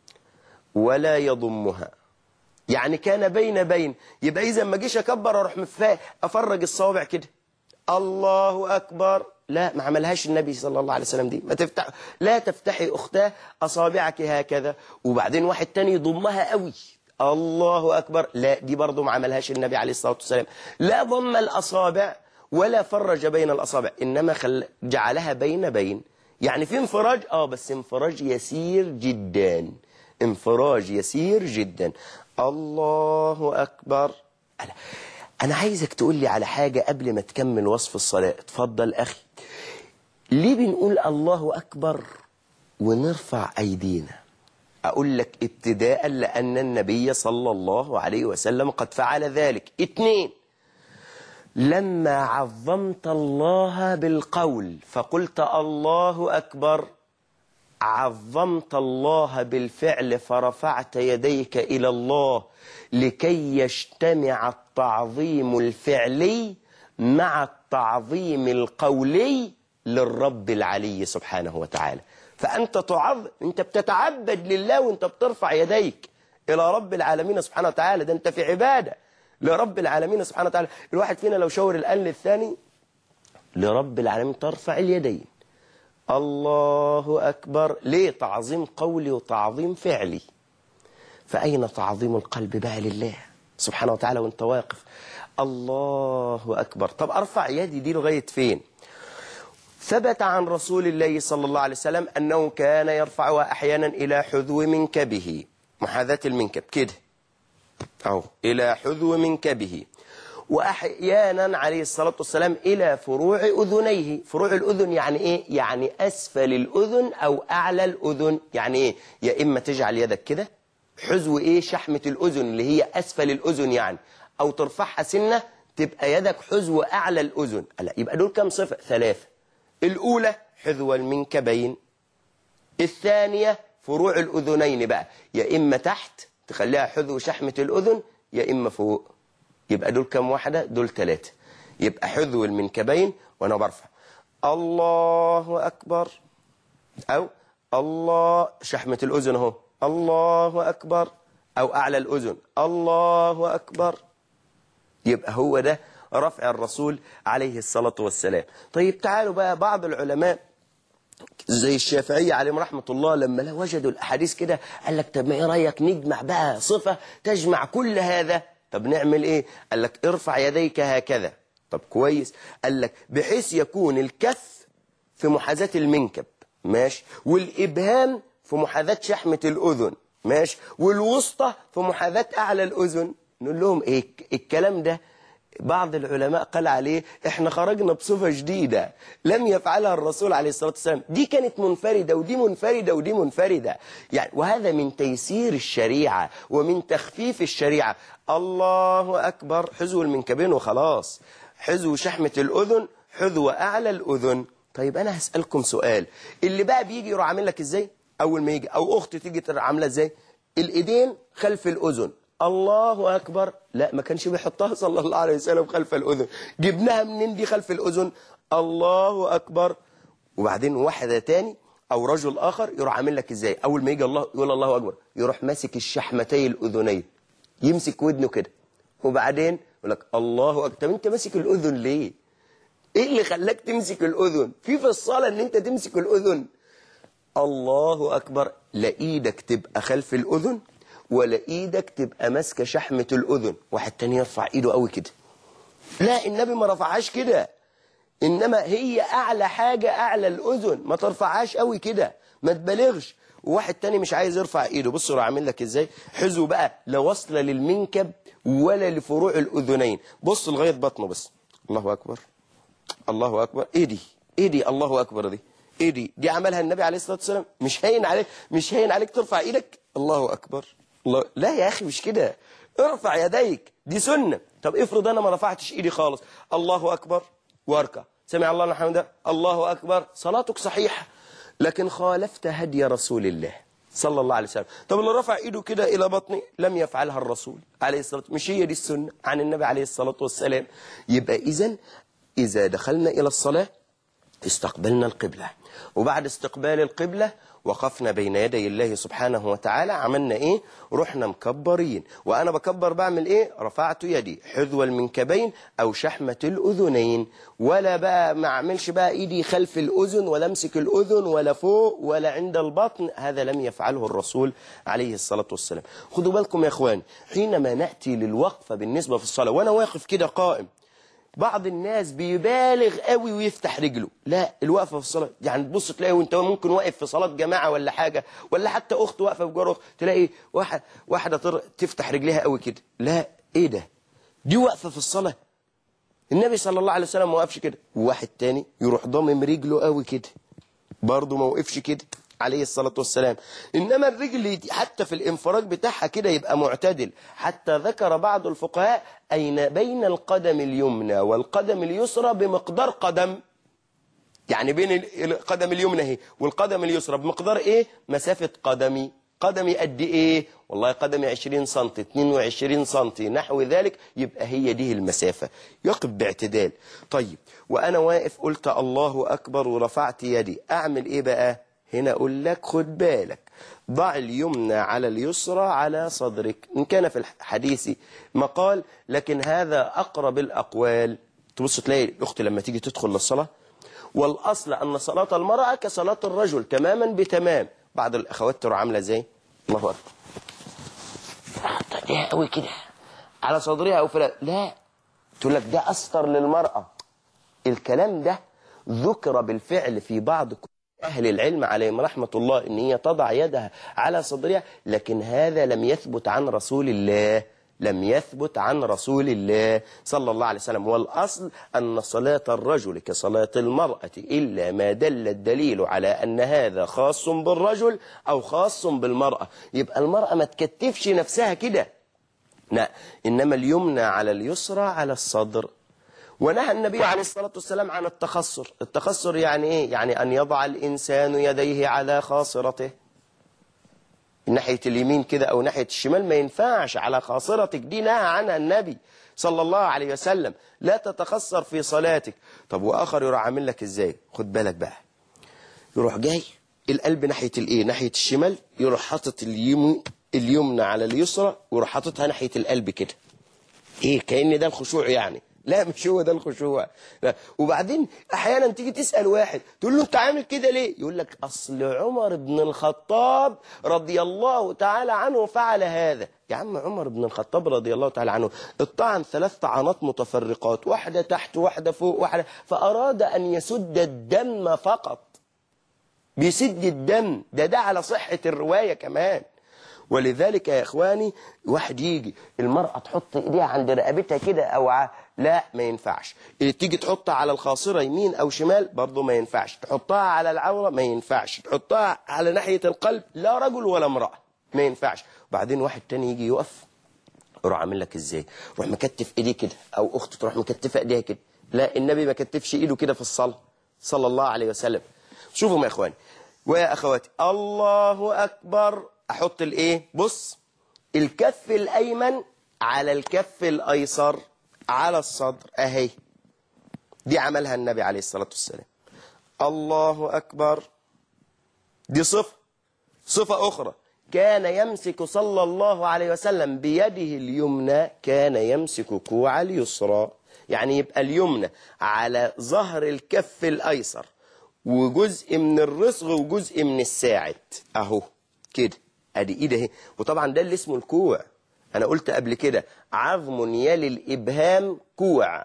ولا يضمها. يعني كان بين بين، يبقى إذا ما جيش أكبر أروح مفاه أفرج الصوابع كده الله أكبر، لا، ما عملهاش النبي صلى الله عليه وسلم دي. ما تفتح، لا تفتحي أختاه أصابعك هكذا وبعدين واحد تاني يضمها قوي الله أكبر، لا، دي برضو ما عملهاش النبي عليه الصلاة والسلام. لا ضم الأصابع ولا فرج بين الأصابع، إنما خل... جعلها بين بين. يعني في انفراج، آه بس انفراج يسير جدا، انفراج يسير جدا. الله أكبر. أنا عايزك تقول لي على حاجة قبل ما تكمل وصف الصلاة. اتفضل أخي. ليه بنقول الله أكبر ونرفع أيدينا؟ أقول لك ابتداء لأن النبي صلى الله عليه وسلم قد فعل ذلك. اتنين، لما عظمت الله بالقول فقلت الله أكبر، عظمت الله بالفعل فرفعت يديك إلى الله لكي يجتمع التعظيم الفعلي مع التعظيم القولي للرب العلي سبحانه وتعالى. فأنت تعظم، أنت بتتعبد لله وأنت بترفع يديك إلى رب العالمين سبحانه وتعالى. ده أنت في عبادة لرب العالمين سبحانه وتعالى. الواحد فينا لو شاور الآن للثاني لرب العالمين ترفع اليدين، الله أكبر. ليه؟ تعظيم قولي وتعظيم فعلي. فأين تعظيم القلب بقى لله سبحانه وتعالى وانت واقف؟ الله أكبر. طب أرفع يدي دي لغاية فين؟ ثبت عن رسول الله صلى الله عليه وسلم أنه كان يرفعها أحيانا إلى حذو منكبه، محاذاة المنكب كده أو إلى حذو منكبه، وأحيانا عليه الصلاة والسلام إلى فروع أذنيه. فروع الأذن يعني إيه؟ يعني أسفل الأذن أو أعلى الأذن. يعني إيه؟ يا إما تجعل يدك كده حذو إيه؟ شحمة الأذن اللي هي أسفل الأذن يعني، أو ترفعها سنة تبقى يدك حذو أعلى الأذن. لا، يبقى دول كم صفة؟ ثلاثة. الأولى حذو المنكبين، الثانية فروع الأذنين بقى، يا إما تحت تخليها حذو شحمة الأذن يا إما فوق. يبقى دول كم واحدة؟ دول ثلاثة. يبقى حذو المنكبين وأنا برفع الله أكبر، أو الله شحمة الأذن اهو الله أكبر، أو أعلى الأذن الله أكبر. يبقى هو ده رفع الرسول عليه الصلاة والسلام. طيب تعالوا بقى، بعض العلماء زي الشافعية عليهم رحمة الله لما لا وجدوا الأحاديث كده قال لك طب ما إيه رأيك نجمع بقى صفة تجمع كل هذا؟ طب نعمل إيه؟ قال لك ارفع يديك هكذا. طب كويس. قال لك بحيث يكون الكف في محاذاة المنكب، ماشي، والإبهام في محاذاة شحمة الأذن، ماشي، والوسطى في محاذاة أعلى الأذن. نقول لهم إيه الكلام ده؟ بعض العلماء قال عليه احنا خرجنا بصفة جديدة لم يفعلها الرسول عليه الصلاة والسلام. دي كانت منفردة ودي منفردة ودي منفردة يعني، وهذا من تيسير الشريعة ومن تخفيف الشريعة. الله أكبر حذو المنكبين وخلاص، حذو شحمة الأذن، حذو أعلى الأذن. طيب أنا هسألكم سؤال، اللي بقى بيجي يروح عامل لك إزاي أول ما يجي، أو أخت تيجي عاملة إزاي؟ الإيدين خلف الأذن، الله أكبر. لا، ما كانش بيحطها صلى الله عليه وسلم خلف الأذن. جبناها منين دي خلف الأذن؟ الله أكبر. وبعدين واحدة تاني أو رجل آخر يروح عامل لك إزاي؟ أول ما يجي الله يقول الله أكبر يروح ماسك الشحمتي الأذنين، يمسك ودنه كده، وبعدين يقول لك الله أكبر. طب أنت ماسك الأذن ليه؟ إيه اللي خلاك تمسك الأذن؟ في في الصلاة إن أنت تمسك الأذن. الله أكبر. لا إيدك تبقى خلف الأذن ولا ايدك تبقى ماسكه شحمه الاذن. واحد تاني يرفع ايده قوي كده، لا النبي ما رفعهاش كده، انما هي اعلى حاجه اعلى الاذن، ما ترفعهاش قوي كده، ما تبالغش. وواحد تاني مش عايز يرفع ايده، بصوا عامل لك ازاي، حذو بقى لا وصل للمنكب ولا لفروع الاذنين، بص لغايه بطنه بس. الله اكبر الله اكبر. ايه دي ايه دي الله اكبر دي ايه دي دي عملها النبي عليه الصلاه والسلام. مش هين عليك مش هين عليك ترفع ايدك الله اكبر. الله. لا يا أخي مش كده، ارفع يديك، دي سنة. طب افرض أنا ما رفعتش إيدي خالص، الله أكبر واركع، سمع الله لمن حمده، الله أكبر، صلاتك صحيحة، لكن خالفت هدي رسول الله صلى الله عليه وسلم. طب اللي رفع إيده كده إلى بطني لم يفعلها الرسول عليه الصلاة والسلام، مش هي دي السنة عن النبي عليه الصلاة والسلام. يبقى إذن إذا دخلنا إلى الصلاة استقبلنا القبلة، وبعد استقبال القبلة وقفنا بين يدي الله سبحانه وتعالى، عملنا ايه؟ رحنا مكبرين. وانا بكبر بعمل ايه؟ رفعت يدي حذو المنكبين او شحمة الاذنين، ولا بقى ما اعملش بقى ايدي خلف الاذن ولا امسك الاذن ولا فوق ولا عند البطن. هذا لم يفعله الرسول عليه الصلاة والسلام. خدوا بالكم يا اخواني، حينما نأتي للوقفة بالنسبة في الصلاة وانا واقف كده قائم، بعض الناس بيبالغ قوي ويفتح رجله. لا، الوقفه في الصلاه يعني تبص تلاقي وانت ممكن واقف في صلاه جماعه ولا حاجه، ولا حتى اخت واقفه بجوار اخت، تلاقي واحد واحده تفتح رجليها قوي كده. لا، ايه ده؟ دي وقفه في الصلاه؟ النبي صلى الله عليه وسلم ما وقفش كده. وواحد تاني يروح ضامم رجله قوي كده، برضه ما وقفش كده عليه الصلاة والسلام. إنما الرجل حتى في الانفراج بتاعها كده يبقى معتدل. حتى ذكر بعض الفقهاء أين بين القدم اليمنى والقدم اليسرى بمقدار قدم. يعني بين القدم اليمنى اهي والقدم اليسرى بمقدار ايه؟ مسافة قدمي. قدمي قد ايه؟ والله قدمي عشرين سنتي، اتنين وعشرين سنتي، نحو ذلك. يبقى هي دي المسافة. يقف باعتدال. طيب وانا واقف قلت الله اكبر ورفعت يدي، اعمل ايه بقى؟ هنا اقول لك خد بالك، ضع اليمنى على اليسرى على صدرك. ان كان في الحديث مقال، لكن هذا اقرب الاقوال. تبص تلاقي الاخت لما تيجي تدخل للصلاة، والاصل ان صلاة المرأة كصلاة الرجل تماما بتمام. بعض الاخوات ترى عامله ازاي؟ الله اكبر، ايه قوي كده على صدرها او فلا، لا، تقول لك ده استر للمرأة. الكلام ده ذكر بالفعل في بعض اهل العلم عليهم رحمة الله ان هي تضع يدها على صدرها، لكن هذا لم يثبت عن رسول الله، لم يثبت عن رسول الله صلى الله عليه وسلم. والأصل أن صلاة الرجل كصلاة المرأة إلا ما دل الدليل على أن هذا خاص بالرجل أو خاص بالمرأة. يبقى المرأة ما تكتفش نفسها كده، لا، إنما اليمنى على اليسرى على الصدر. ونهى النبي عليه الصلاة والسلام عن التخصر. التخصر يعني إيه؟ يعني أن يضع الإنسان يديه على خاصرته، ناحية اليمين كده أو ناحية الشمال، ما ينفعش على خاصرتك. دي نهى عنها النبي صلى الله عليه وسلم، لا تتخسر في صلاتك. طب وآخر يروح عامل لك إزاي؟ خد بالك بقى، يروح جاي القلب ناحية الإيه؟ ناحية الشمال، يروح حاطط اليم... اليمنى على اليسرى ويروح حاططها ناحية القلب كده. إيه؟ كأن ده الخشوع يعني؟ لا، مش هو ده الخشوع. لا. وبعدين احيانا تيجي تسأل واحد تقول له انت عامل كده ليه؟ يقول لك اصل عمر بن الخطاب رضي الله تعالى عنه فعل هذا. يا عم عمر بن الخطاب رضي الله تعالى عنه الطعن ثلاث طعنات متفرقات، واحدة تحت واحدة فوق واحدة، فأراد أن يسد الدم فقط، بيسد الدم. ده ده على صحة الرواية كمان. ولذلك يا إخواني، واحد يجي المرأة تحط إيديها عند رقبتها كده أو ع... لا، ما ينفعش. تيجي تحطها على الخاصرة يمين أو شمال برضو ما ينفعش. تحطها على العورة ما ينفعش. تحطها على ناحية القلب، لا رجل ولا امرأة، ما ينفعش. بعدين واحد تاني يجي يقف، يروح عامل لك إزاي؟ روح مكتف إيديه كده، أو أخت تروح مكتفة إيديها كده. لا، النبي ما كتفش إيده كده في الصلاة صلى الله عليه وسلم. شوفوا يا إخواني ويا أخواتي، الله أكبر. احط الايه؟ بص، الكف الايمن على الكف الايسر على الصدر اهي. دي عملها النبي عليه الصلاة والسلام. الله اكبر. دي صفة. صفة اخرى، كان يمسك صلى الله عليه وسلم بيده اليمنى، كان يمسك كوع اليسرى. يعني يبقى اليمنى على ظهر الكف الايسر، وجزء من الرسغ وجزء من الساعد اهو كده. ادي ايده اهي. وطبعا ده اللي اسمه الكوع. انا قلت قبل كده عظم يلي الابهام كوع،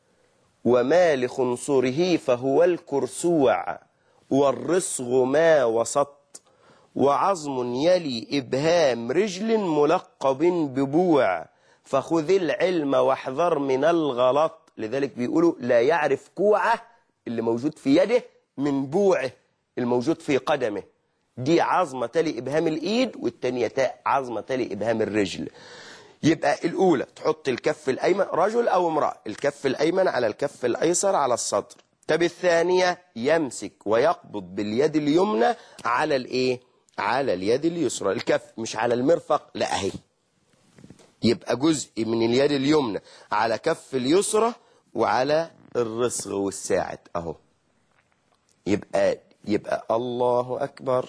وما لخنصره فهو الكرسوع، والرسغ ما وسط، وعظم يلي ابهام رجل ملقب ببوع، فخذ العلم واحذر من الغلط. لذلك بيقولوا لا يعرف كوعه اللي موجود في يده من بوعه الموجود في قدمه. دي عظمة تلي إبهام الإيد، والتانية عظمة تلي إبهام الرجل. يبقى الأولى تحط الكف الأيمن، رجل أو امرأة، الكف الأيمن على الكف الأيسر على الصدر. طب الثانية يمسك ويقبض باليد اليمنى على الإيه؟ على اليد اليسرى. الكف مش على المرفق، لا أهي. يبقى جزء من اليد اليمنى على كف اليسرى وعلى الرسغ والساعد أهو. يبقى يبقى الله أكبر،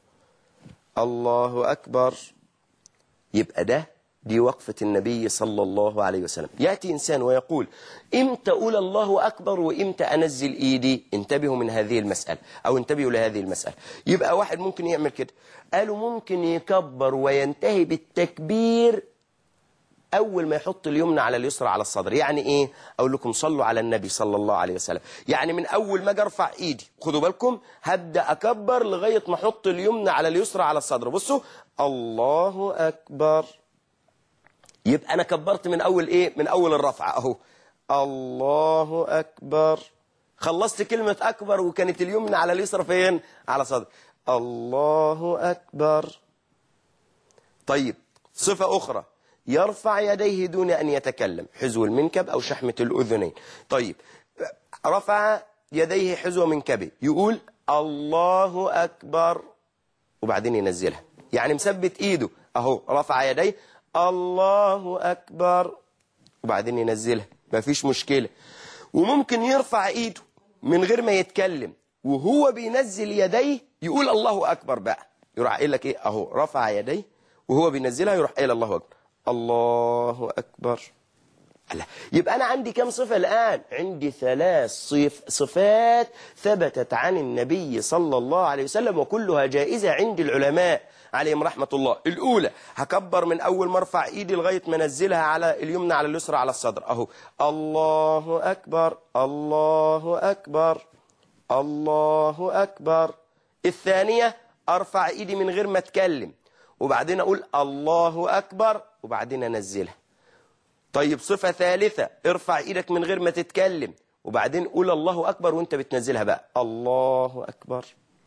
الله أكبر. يبقى ده دي وقفة النبي صلى الله عليه وسلم. يأتي إنسان ويقول إمتى أقول الله أكبر وإمتى أنزل إيدي؟ انتبهوا من هذه المسألة، أو انتبهوا لهذه المسألة. يبقى واحد ممكن يعمل كده، قالوا ممكن يكبر وينتهي بالتكبير أول ما يحط اليمنى على اليسرى على الصدر. يعني إيه؟ أقول لكم صلوا على النبي صلى الله عليه وسلم. يعني من أول ما أجي أرفع إيدي، خدوا بالكم، هبدأ أكبر لغاية ما أحط اليمنى على اليسرى على الصدر. بصوا، الله أكبر. يبقى أنا كبرت من أول إيه؟ من أول الرفعة أهو. الله أكبر. خلصت كلمة أكبر وكانت اليمنى على اليسرى فين؟ على الصدر. الله أكبر. طيب صفة أخرى، يرفع يديه دون أن يتكلم، حذو المنكب أو شحمة الأذنين. طيب رفع يديه حذو منكبه، يقول الله أكبر وبعدين ينزلها، يعني مثبت إيده أهو، رفع يديه الله أكبر وبعدين ينزلها، مفيش مشكلة. وممكن يرفع إيده من غير ما يتكلم، وهو بينزل يديه يقول الله أكبر بقى، يروح قايل لك إيه أهو، رفع يديه وهو بينزلها يروح قايل الله أكبر، الله أكبر. يبقى أنا عندي كم صفة الآن؟ عندي ثلاث صف صفات ثبتت عن النبي صلى الله عليه وسلم، وكلها جائزة عند العلماء عليهم رحمة الله. الأولى هكبر من أول ما ارفع إيدي لغاية ما انزلها على اليمنى على اليسرى على الصدر أهو، الله أكبر الله أكبر الله أكبر. الثانية أرفع إيدي من غير ما أتكلم وبعدين أقول الله أكبر وبعدين أنزلها. طيب صفة ثالثة، ارفع ايدك من غير ما تتكلم وبعدين قول الله أكبر وانت بتنزلها بقى الله أكبر.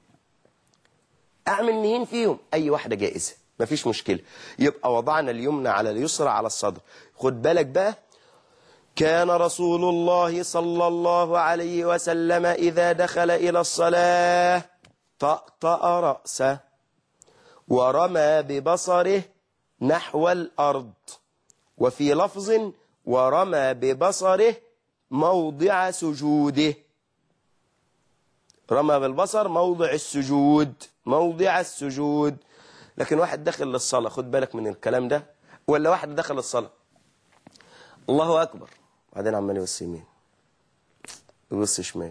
أعمل نهين فيهم، أي واحدة جائزة مفيش مشكلة. يبقى وضعنا اليمنى على اليسرى على الصدر. خد بالك بقى، كان رسول الله صلى الله عليه وسلم إذا دخل إلى الصلاة طأطأ رأسه ورمى ببصره نحو الأرض، وفي لفظ ورمى ببصره موضع سجوده. رمى بالبصر موضع السجود، موضع السجود. لكن واحد دخل للصلاة، خد بالك من الكلام ده، ولا واحد دخل للصلاة الله أكبر بعدين عمال يبص يمين يبص شمال،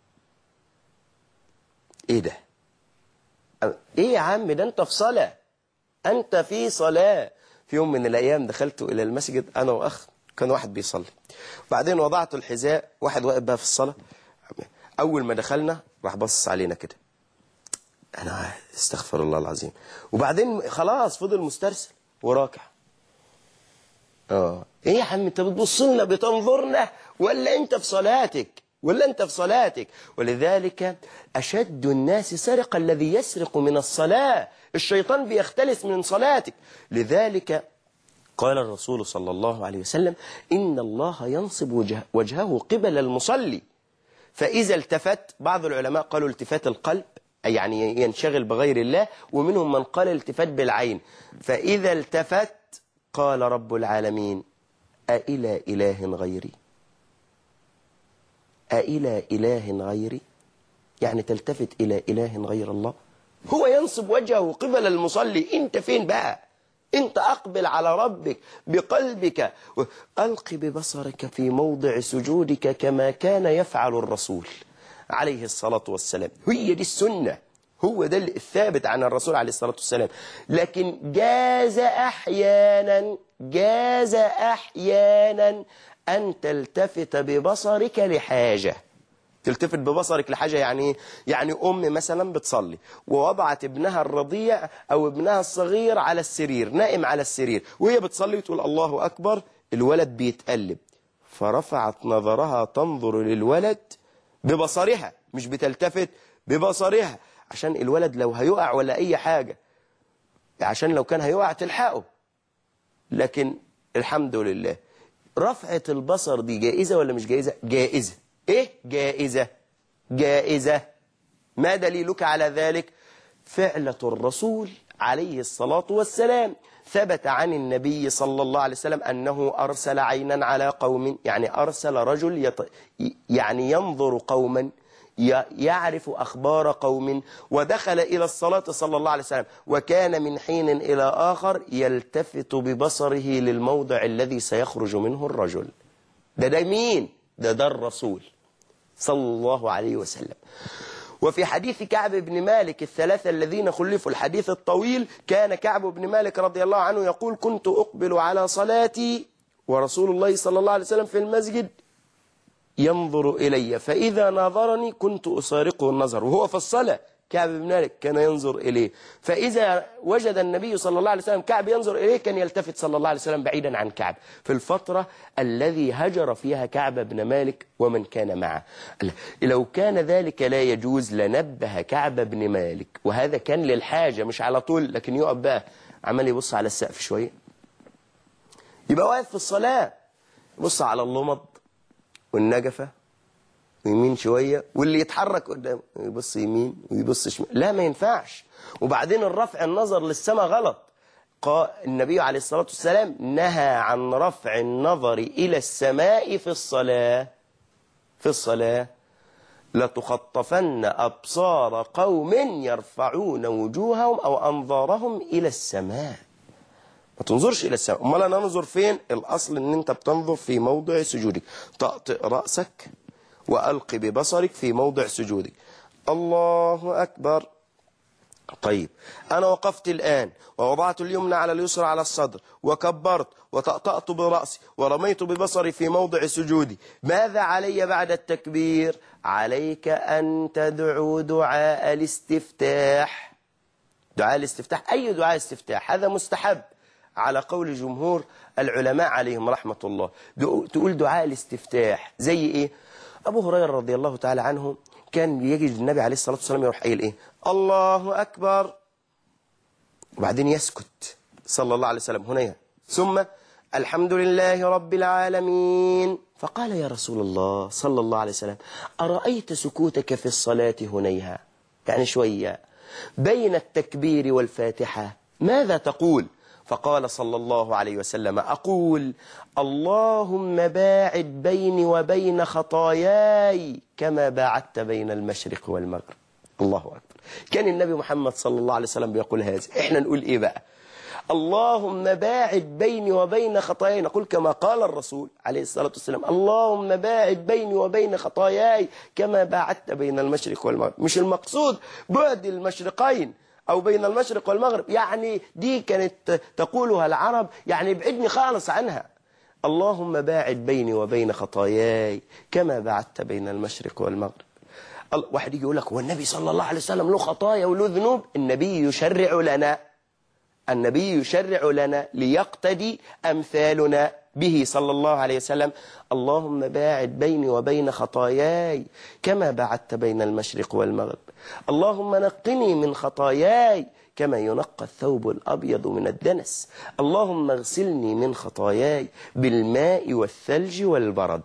ايه ده؟ ايه يا عم ده انت في صلاة، انت في صلاة. في يوم من الأيام دخلت إلى المسجد أنا وأخ، كان واحد بيصلي، بعدين وضعت الحذاء، واحد واقف بقى في الصلاة، أول ما دخلنا راح بص علينا كده، أنا استغفر الله العظيم، وبعدين خلاص فضل مسترسل وراكع. آه إيه يا عم أنت بتبص لنا بتنظرنا ولا أنت في صلاتك؟ ولا أنت في صلاتك؟ ولذلك أشد الناس سرقة الذي يسرق من الصلاة، الشيطان بيختلس من صلاتك. لذلك قال الرسول صلى الله عليه وسلم إن الله ينصب وجه وجهه قبل المصلي، فإذا التفت، بعض العلماء قالوا التفات القلب يعني ينشغل بغير الله، ومنهم من قال التفات بالعين، فإذا التفت قال رب العالمين أإلى إله غيري، أإلى إله غيري، يعني تلتفت إلى إله غير الله. هو ينصب وجهه قبل المصلي، انت فين بقى؟ انت أقبل على ربك بقلبك، ألق ببصرك في موضع سجودك كما كان يفعل الرسول عليه الصلاة والسلام. هي دي السنة، هو ده الثابت عن الرسول عليه الصلاة والسلام. لكن جاز أحيانا جاز أحيانا أن تلتفت ببصرك لحاجة. تلتفت ببصرك لحاجة يعني يعني أم مثلا بتصلي ووضعت ابنها الرضيع أو ابنها الصغير على السرير، نائم على السرير، وهي بتصلي تقول الله أكبر، الولد بيتقلب، فرفعت نظرها تنظر للولد ببصرها، مش بتلتفت ببصرها، عشان الولد لو هيقع ولا أي حاجة، عشان لو كان هيقع تلحقه. لكن الحمد لله رفعة البصر دي جائزة ولا مش جائزة؟ جائزة. إيه؟ جائزة جائزة. ما دليلك على ذلك؟ فعلة الرسول عليه الصلاة والسلام. ثبت عن النبي صلى الله عليه وسلم أنه أرسل عينا على قوم، يعني أرسل رجل يط... يعني ينظر قوما، يعرف أخبار قوم، ودخل إلى الصلاة صلى الله عليه وسلم، وكان من حين إلى آخر يلتفت ببصره للموضع الذي سيخرج منه الرجل. ده ده مين؟ ده ده الرسول صلى الله عليه وسلم. وفي حديث كعب بن مالك الثلاثة الذين خلفوا، الحديث الطويل، كان كعب بن مالك رضي الله عنه يقول كنت أقبل على صلاتي ورسول الله صلى الله عليه وسلم في المسجد ينظر إلي، فإذا ناظرني كنت أسارقه النظر، وهو في الصلاة كعب بن مالك كان ينظر إليه، فإذا وجد النبي صلى الله عليه وسلم كعب ينظر إليه كان يلتفت صلى الله عليه وسلم بعيدا عن كعب، في الفترة الذي هجر فيها كعب بن مالك ومن كان معه. لو كان ذلك لا يجوز لنبه كعب بن مالك، وهذا كان للحاجة مش على طول، لكن يقف بقى عمال يبص على السقف شوية، يبقى واقف في الصلاة يبص على اللمض والنجفة ويمين شوية، واللي يتحرك قدامه يبص يمين ويبص شمال. لا، ما ينفعش. وبعدين الرفع النظر للسماء غلط. قال النبي عليه الصلاة والسلام نهى عن رفع النظر إلى السماء في الصلاة. في الصلاة لتخطفن أبصار قوم يرفعون وجوههم أو أنظارهم إلى السماء. ما تنظرش إلى السماء. أمال أنا ننظر فين؟ الأصل أن أنت بتنظر في موضع سجودك. طأطئ رأسك وألق ببصرك في موضع سجودك. الله أكبر. طيب أنا وقفت الآن ووضعت اليمنى على اليسرى على الصدر وكبرت وطأطأت برأسي ورميت ببصري في موضع سجودي. ماذا علي بعد التكبير؟ عليك أن تدعو دعاء الاستفتاح. دعاء الاستفتاح، أي دعاء استفتاح، هذا مستحب على قول جمهور العلماء عليهم رحمة الله. تقول دعاء الاستفتاح زي إيه؟ أبو هريرة رضي الله تعالى عنه كان يجد النبي عليه الصلاة والسلام يروح قايل إيه؟ الله أكبر، وبعدين يسكت صلى الله عليه وسلم هنا، ثم الحمد لله رب العالمين. فقال يا رسول الله صلى الله عليه وسلم أرأيت سكوتك في الصلاة هنيها، يعني شوية بين التكبير والفاتحة، ماذا تقول؟ فقال صلى الله عليه وسلم أقول اللهم باعد بيني وبين خطاياي كما باعدت بين المشرق والمغرب. الله أكبر. كان النبي محمد صلى الله عليه وسلم بيقول هذا، إحنا نقول إيه بقى؟ اللهم باعد بيني وبين خطاياي، نقول كما قال الرسول عليه الصلاة والسلام اللهم باعد بيني وبين خطاياي كما باعدت بين المشرق والمغرب. مش المقصود بعد المشرقين أو بين المشرق والمغرب، يعني دي كانت تقولها العرب، يعني ابعدني خالص عنها. اللهم باعد بيني وبين خطاياي كما باعدت بين المشرق والمغرب. واحد يجي يقول لك هو النبي صلى الله عليه وسلم له خطايا وله ذنوب؟ النبي يشرع لنا، النبي يشرع لنا ليقتدي أمثالنا به صلى الله عليه وسلم. اللهم باعد بيني وبين خطاياي كما باعدت بين المشرق والمغرب. اللهم نقني من خطاياي كما ينقى الثوب الأبيض من الدنس. اللهم اغسلني من خطاياي بالماء والثلج والبرد.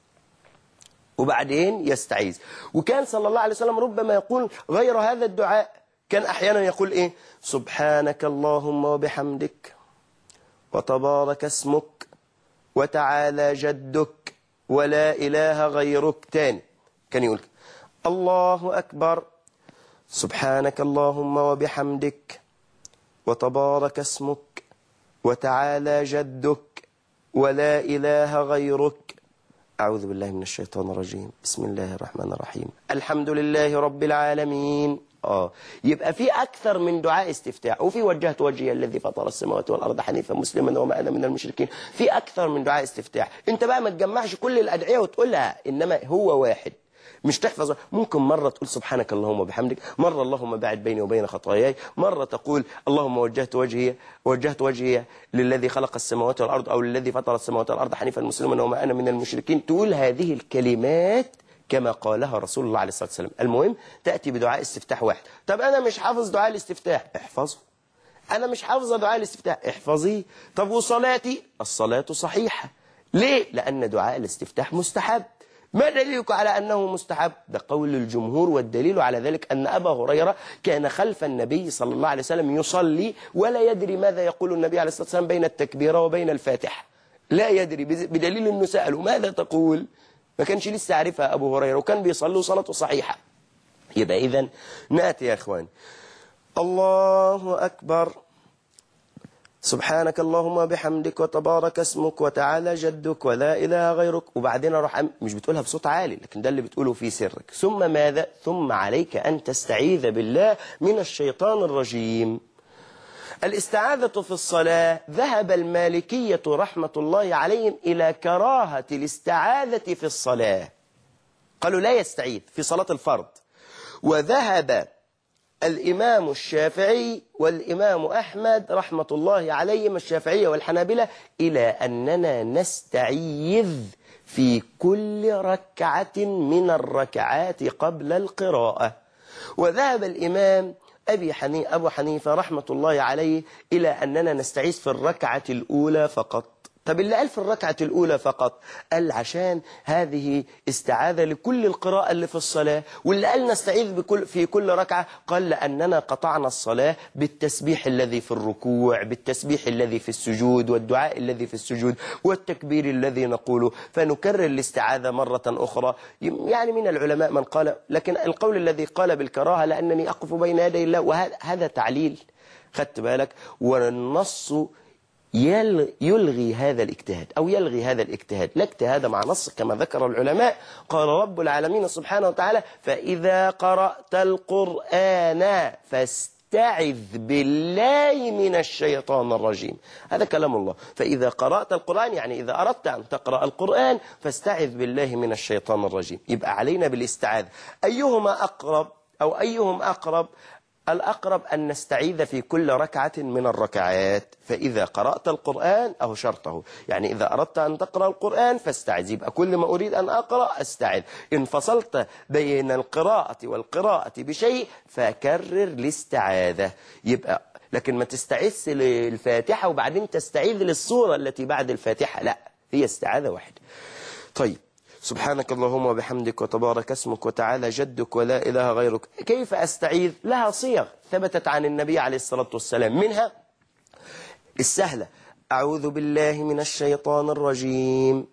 وبعدين يستعيذ. وكان صلى الله عليه وسلم ربما يقول غير هذا الدعاء، كان أحيانا يقول إيه؟ سبحانك اللهم وبحمدك وتبارك اسمك وتعالى جدك ولا إله غيرك. تاني كان يقول الله أكبر سبحانك اللهم وبحمدك وتبارك اسمك وتعالى جدك ولا إله غيرك. أعوذ بالله من الشيطان الرجيم. بسم الله الرحمن الرحيم. الحمد لله رب العالمين. آه يبقى في أكثر من دعاء استفتاح، وفي وجهت وجهي الذي فطر السماوات والأرض حنيفا مسلما وما أنا من المشركين. في أكثر من دعاء استفتاح. أنت بقى ما تجمعش كل الأدعية وتقولها، إنما هو واحد، مش تحفظ. ممكن مرة تقول سبحانك اللهم وبحمدك، مرة اللهم باعد بيني وبين خطاياي، مرة تقول اللهم وجهت وجهي وجهت وجهي للذي خلق السماوات والأرض أو للذي فطر السماوات والأرض حنيفا مسلما وما أنا من المشركين. تقول هذه الكلمات كما قالها رسول الله عليه الصلاة والسلام. المهم تأتي بدعاء استفتاح واحد. طب أنا مش حافظ دعاء الاستفتاح، احفظه. أنا مش حافظة دعاء الاستفتاح، احفظيه. طب وصلاتي؟ الصلاة صحيحة. ليه؟ لأن دعاء الاستفتاح مستحب. ما دليلك على أنه مستحب؟ ده قول الجمهور، والدليل على ذلك أن أبا هريرة كان خلف النبي صلى الله عليه وسلم يصلي ولا يدري ماذا يقول النبي عليه الصلاة والسلام بين التكبيرة وبين الفاتحة، لا يدري، بدليل أنه سأله ماذا تقول؟ ما كانش لسه عارفها أبو هريرة، وكان بيصلي صلاته صحيحة. يبقى إذن نأتي يا إخوان الله أكبر سبحانك اللهم وبحمدك وتبارك اسمك وتعالى جدك ولا إله غيرك. وبعدين أروح أم... مش بتقولها بصوت عالي، لكن ده اللي بتقوله في سرك. ثم ماذا؟ ثم عليك أن تستعيذ بالله من الشيطان الرجيم. الاستعاذة في الصلاة ذهب المالكية رحمة الله عليهم إلى كراهة الاستعاذة في الصلاة، قالوا لا يستعيذ في صلاة الفرض. وذهب الإمام الشافعي والإمام أحمد رحمة الله عليهم، الشافعية والحنابلة، إلى أننا نستعيذ في كل ركعة من الركعات قبل القراءة. وذهب الإمام أبي حنيفة أبو حنيفة رحمة الله عليه إلى أننا نستعيذ في الركعة الأولى فقط طب اللي قال في الركعة الأولى فقط قال عشان هذه استعاذة لكل القراءة اللي في الصلاة، واللي قال نستعيذ بكل في كل ركعة قال لأننا قطعنا الصلاة بالتسبيح الذي في الركوع، بالتسبيح الذي في السجود، والدعاء الذي في السجود، والتكبير الذي نقوله، فنكرر الاستعاذة مرة أخرى. يعني من العلماء من قال، لكن القول الذي قال بالكراهة لأنني أقف بين يدي الله، وهذا تعليل، خدت بالك؟ والنص يلغي هذا الاجتهاد أو يلغي هذا الاجتهاد، لا اجتهاد مع نص كما ذكر العلماء. قال رب العالمين سبحانه وتعالى: فإذا قرأت القرآن فاستعذ بالله من الشيطان الرجيم. هذا كلام الله. فإذا قرأت القرآن يعني إذا أردت أن تقرأ القرآن فاستعذ بالله من الشيطان الرجيم. يبقى علينا بالاستعاذة. أيهما أقرب أو أيهم أقرب؟ الأقرب أن نستعيذ في كل ركعة من الركعات. فإذا قرأت القرآن أو شرطه، يعني إذا أردت أن تقرأ القرآن فاستعذ، يبقى كل ما أريد أن أقرأ أستعذ. إن فصلت بين القراءة والقراءة بشيء فكرر الاستعاذة. يبقى لكن ما تستعذ للفاتحة وبعدين تستعيذ للسورة التي بعد الفاتحة، لا، هي استعاذة واحدة. طيب، سبحانك اللهم وبحمدك وتبارك اسمك وتعالى جدك ولا إله غيرك. كيف أستعيذ؟ لها صيغ ثبتت عن النبي عليه الصلاة والسلام، منها السهلة: أعوذ بالله من الشيطان الرجيم.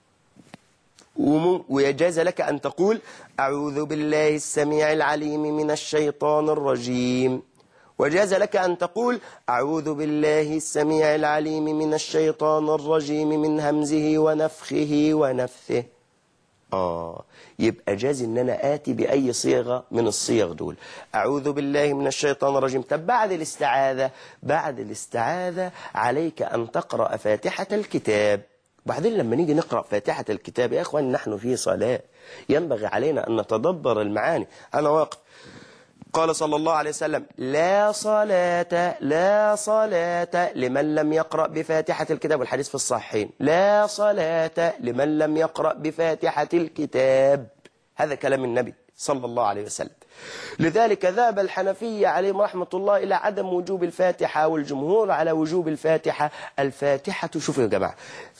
ويجاز لك أن تقول: أعوذ بالله السميع العليم من الشيطان الرجيم. وجاز لك أن تقول: أعوذ بالله السميع العليم من الشيطان الرجيم من همزه ونفخه ونفثه. آه يبقى جاز إن أنا آتي بأي صيغة من الصيغ دول. أعوذ بالله من الشيطان الرجيم. طب بعد الاستعاذة، بعد الاستعاذة عليك أن تقرأ فاتحة الكتاب. بعدين لما نيجي نقرأ فاتحة الكتاب، يا أخوان نحن في صلاة، ينبغي علينا أن نتدبر المعاني. أنا واقف، قال صلى الله عليه وسلم: لا صلاة لا صلاة لمن لم يقرأ بفاتحة الكتاب، والحديث في الصحيحين: لا صلاة لمن لم يقرأ بفاتحة الكتاب. هذا كلام النبي صلى الله عليه وسلم. لذلك ذهب الحنفية عليهم رحمة الله إلى عدم وجوب الفاتحة، والجمهور على وجوب الفاتحة. الفاتحة، شوفوا يا جماعة،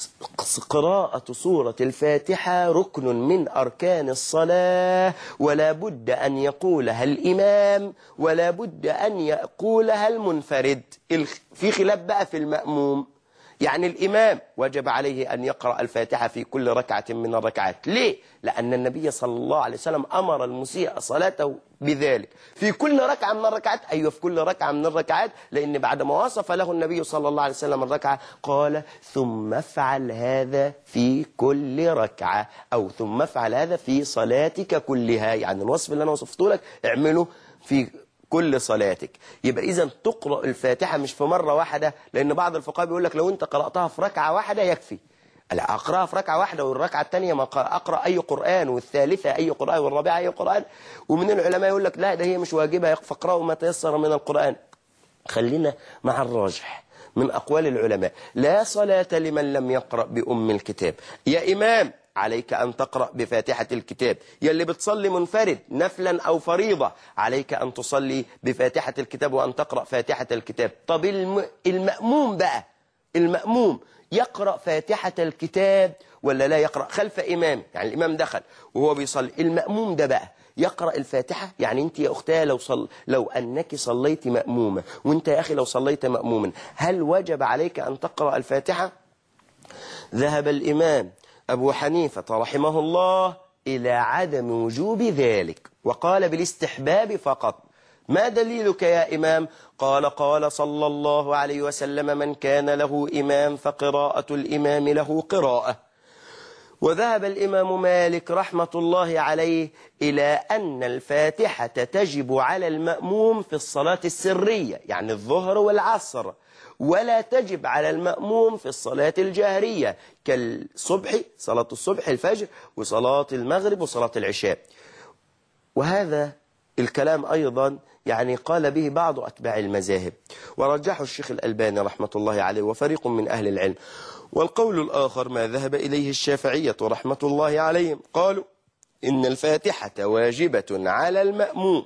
قراءة سورة الفاتحة ركن من أركان الصلاة، ولا بد أن يقولها الإمام ولا بد أن يقولها المنفرد. في خلاف بقى في المأموم، يعني الإمام وجب عليه أن يقرأ الفاتحة في كل ركعة من الركعات. ليه؟ لأن النبي صلى الله عليه وسلم أمر المسيء صلاته بذلك في كل ركعة من الركعات. أيوة، في كل ركعة من الركعات، لأن بعد ما وصف له النبي صلى الله عليه وسلم الركعة قال: ثم افعل هذا في كل ركعة، أو ثم افعل هذا في صلاتك كلها. يعني الوصف اللي أنا وصفته لك اعمله في كل صلاتك. يبقى إذن تقرأ الفاتحة مش في مرة واحدة، لأن بعض الفقهاء بيقول لك لو أنت قرأتها في ركعة واحدة يكفي. لا، أقرأها في ركعة واحدة، والركعة الثانية ما أقرأ أي قرآن، والثالثة أي قرآن، والرابعة أي قرآن. ومن العلماء يقول لك لا، ده هي مش واجبة، فاقرأوا ما تيسر من القرآن. خلينا مع الراجح من أقوال العلماء: لا صلاة لمن لم يقرأ بأم الكتاب. يا إمام عليك أن تقرأ بفاتحة الكتاب، يا اللي بتصلي منفرد نفلا أو فريضة عليك أن تصلي بفاتحة الكتاب وأن تقرأ فاتحة الكتاب. طب المأموم بقى، المأموم يقرأ فاتحة الكتاب ولا لا يقرأ خلف إمام؟ يعني الإمام دخل وهو بيصلي، المأموم ده بقى يقرأ الفاتحة؟ يعني أنت يا أختها لو, صل... لو أنك صليت مأمومة، وأنت يا أخي لو صليت مأموما، هل وجب عليك أن تقرأ الفاتحة؟ ذهب الإمام أبو حنيفة رحمه الله إلى عدم وجوب ذلك، وقال بالاستحباب فقط. ما دليلك يا إمام؟ قال: قال صلى الله عليه وسلم: من كان له إمام فقراءة الإمام له قراءة. وذهب الإمام مالك رحمة الله عليه إلى أن الفاتحة تجب على المأموم في الصلاة السرية، يعني الظهر والعصر، ولا تجب على المأموم في الصلاة الجهرية كالصبح، صلاة الصبح الفجر، وصلاة المغرب، وصلاة العشاء. وهذا الكلام أيضا يعني قال به بعض أتباع المذاهب، ورجحه الشيخ الألباني رحمة الله عليه وفريق من أهل العلم. والقول الآخر ما ذهب إليه الشافعية رحمة الله عليهم، قالوا إن الفاتحة واجبة على المأموم.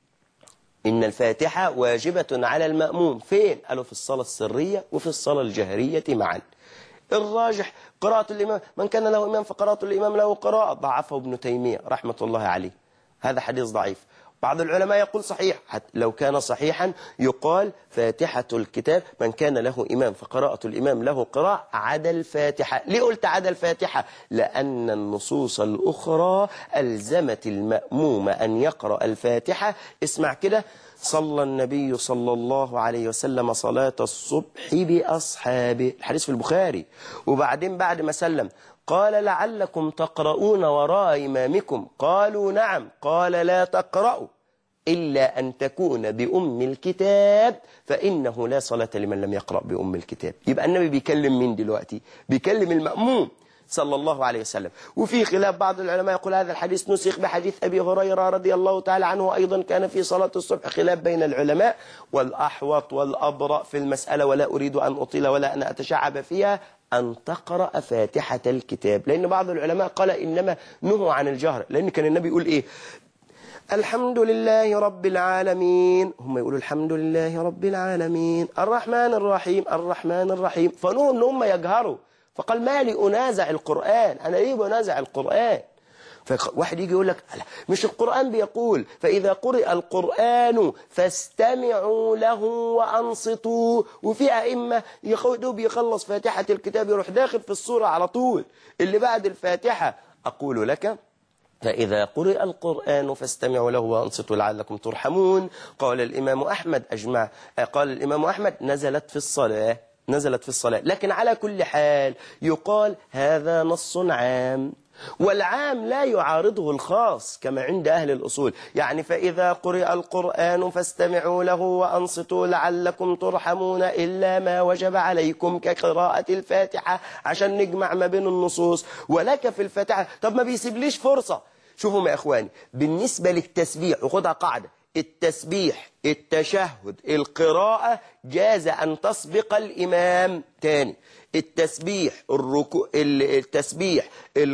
إن الفاتحة واجبة على المأموم فين؟ قالوا في الصلاة السرية وفي الصلاة الجهرية معا. الراجح قراءة الإمام، من كان له إمام فقراءة الإمام له قراءة. ضعفه ابن تيمية رحمة الله عليه، هذا حديث ضعيف. بعض العلماء يقول صحيح، لو كان صحيحا يقال فاتحة الكتاب من كان له إمام فقراءة الإمام له قراءة عدا الفاتحة. ليه قلت عدا الفاتحة؟ لأن النصوص الأخرى ألزمت المأموم أن يقرأ الفاتحة. اسمع كده، صلى النبي صلى الله عليه وسلم صلاة الصبح بأصحابه، الحديث في البخاري، وبعدين بعد ما سلم قال لعلكم تقرؤون وراء إمامكم، قالوا نعم، قال لا تقرأوا إلا أن تكون بأم الكتاب فإنه لا صلاة لمن لم يقرأ بأم الكتاب. يبقى النبي بيكلم مين دلوقتي؟ بيكلم المأموم صلى الله عليه وسلم. وفي خلاف، بعض العلماء يقول هذا الحديث نسخ بحديث أبي هريرة رضي الله تعالى عنه، أيضا كان في صلاة الصبح. خلاف بين العلماء، والأحوط والأبرأ في المسألة، ولا أريد أن أطيل ولا أن أتشعب فيها، أن تقرأ فاتحة الكتاب. لأن بعض العلماء قال إنما نهوا عن الجهر، لأن كان النبي يقول إيه؟ الحمد لله رب العالمين، هم يقولوا الحمد لله رب العالمين، الرحمن الرحيم الرحمن الرحيم، فنهوا إن هم يجهروا. فقال ما لي أنازع القرآن، أنا ليه بنازع القرآن؟ فواحد يجي يقول لك مش القرآن بيقول فإذا قرئ القرآن فاستمعوا له وأنصتوا، وفي أئمة يخدوا بيخلص فاتحة الكتاب يروح داخل في السورة على طول اللي بعد الفاتحة. أقول لك فإذا قرئ القرآن فاستمعوا له وأنصتوا لعلكم ترحمون. قال الإمام أحمد أجمع قال الإمام أحمد نزلت في الصلاة نزلت في الصلاة لكن على كل حال يقال هذا نص عام، والعام لا يعارضه الخاص كما عند أهل الأصول. يعني فإذا قرئ القرآن فاستمعوا له وأنصتوا لعلكم ترحمون إلا ما وجب عليكم كقراءة الفاتحة، عشان نجمع ما بين النصوص. ولك في الفاتحة، طب ما بيسيبليش فرصة. شوفوا يا إخواني، بالنسبة للتسبيح وخدها قاعدة، التسبيح التشهد القراءة جاز أن تسبق الإمام. تاني، التسبيح الركوع التسبيح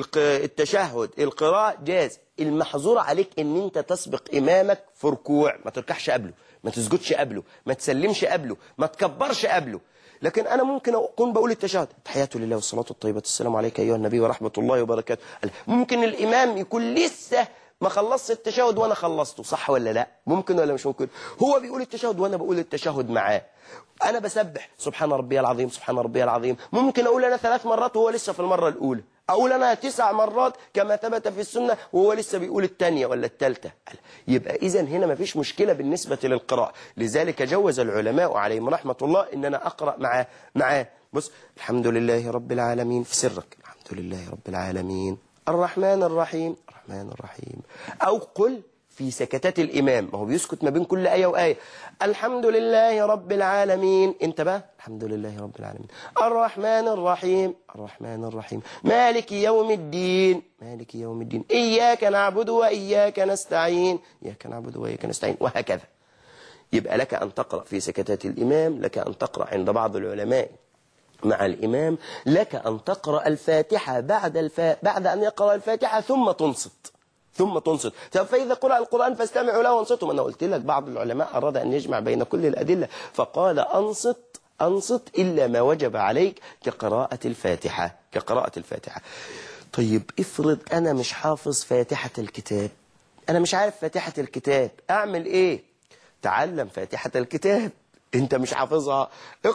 التشهد القراءة جاز. المحظور عليك ان انت تسبق امامك في ركوع، ما تركعش قبله، ما تسجدش قبله، ما تسلمش قبله، ما تكبرش قبله. لكن انا ممكن اكون بقول التشهد تحيات لله والصلاة الطيبة السلام عليك ايها النبي ورحمة الله وبركاته. ممكن الامام يكون لسه ما خلصت التشهد وانا خلصته، صح ولا لا؟ ممكن ولا مش ممكن؟ هو بيقول التشهد وانا بقول التشهد معاه. انا بسبح سبحان ربي العظيم سبحان ربي العظيم، ممكن اقول انا ثلاث مرات وهو لسه في المرة الاولى، اقول انا تسع مرات كما ثبت في السنة وهو لسه بيقول الثانية ولا الثالثة. يبقى اذا هنا ما فيش مشكلة بالنسبة للقراءة. لذلك جوز العلماء عليهم رحمة الله ان انا اقرأ معاه معاه بص الحمد لله رب العالمين في سرك، الحمد لله رب العالمين الرحمن الرحيم الرحمن الرحيم. أو قل في سكتات الإمام، ما هو بيسكت ما بين كل آية وآية، الحمد لله رب العالمين، انت بقى الحمد لله رب العالمين الرحمن الرحيم الرحمن الرحيم مالك يوم الدين مالك يوم الدين إياك نعبد وإياك نستعين إياك نعبد وإياك نستعين، وهكذا. يبقى لك أن تقرأ في سكتات الإمام، لك أن تقرأ عند بعض العلماء مع الإمام، لك أن تقرأ الفاتحة بعد الفا... بعد أن يقرأ الفاتحة ثم تنصت ثم تنصت. فإذا قرأ القرآن فاستمعوا له وانصتوا. أنا قلت لك بعض العلماء أراد أن يجمع بين كل الأدلة فقال أنصت أنصت إلا ما وجب عليك كقراءة الفاتحة كقراءة الفاتحة. طيب افرض أنا مش حافظ فاتحة الكتاب، أنا مش عارف فاتحة الكتاب، أعمل إيه؟ تعلم فاتحة الكتاب. انت مش حافظها،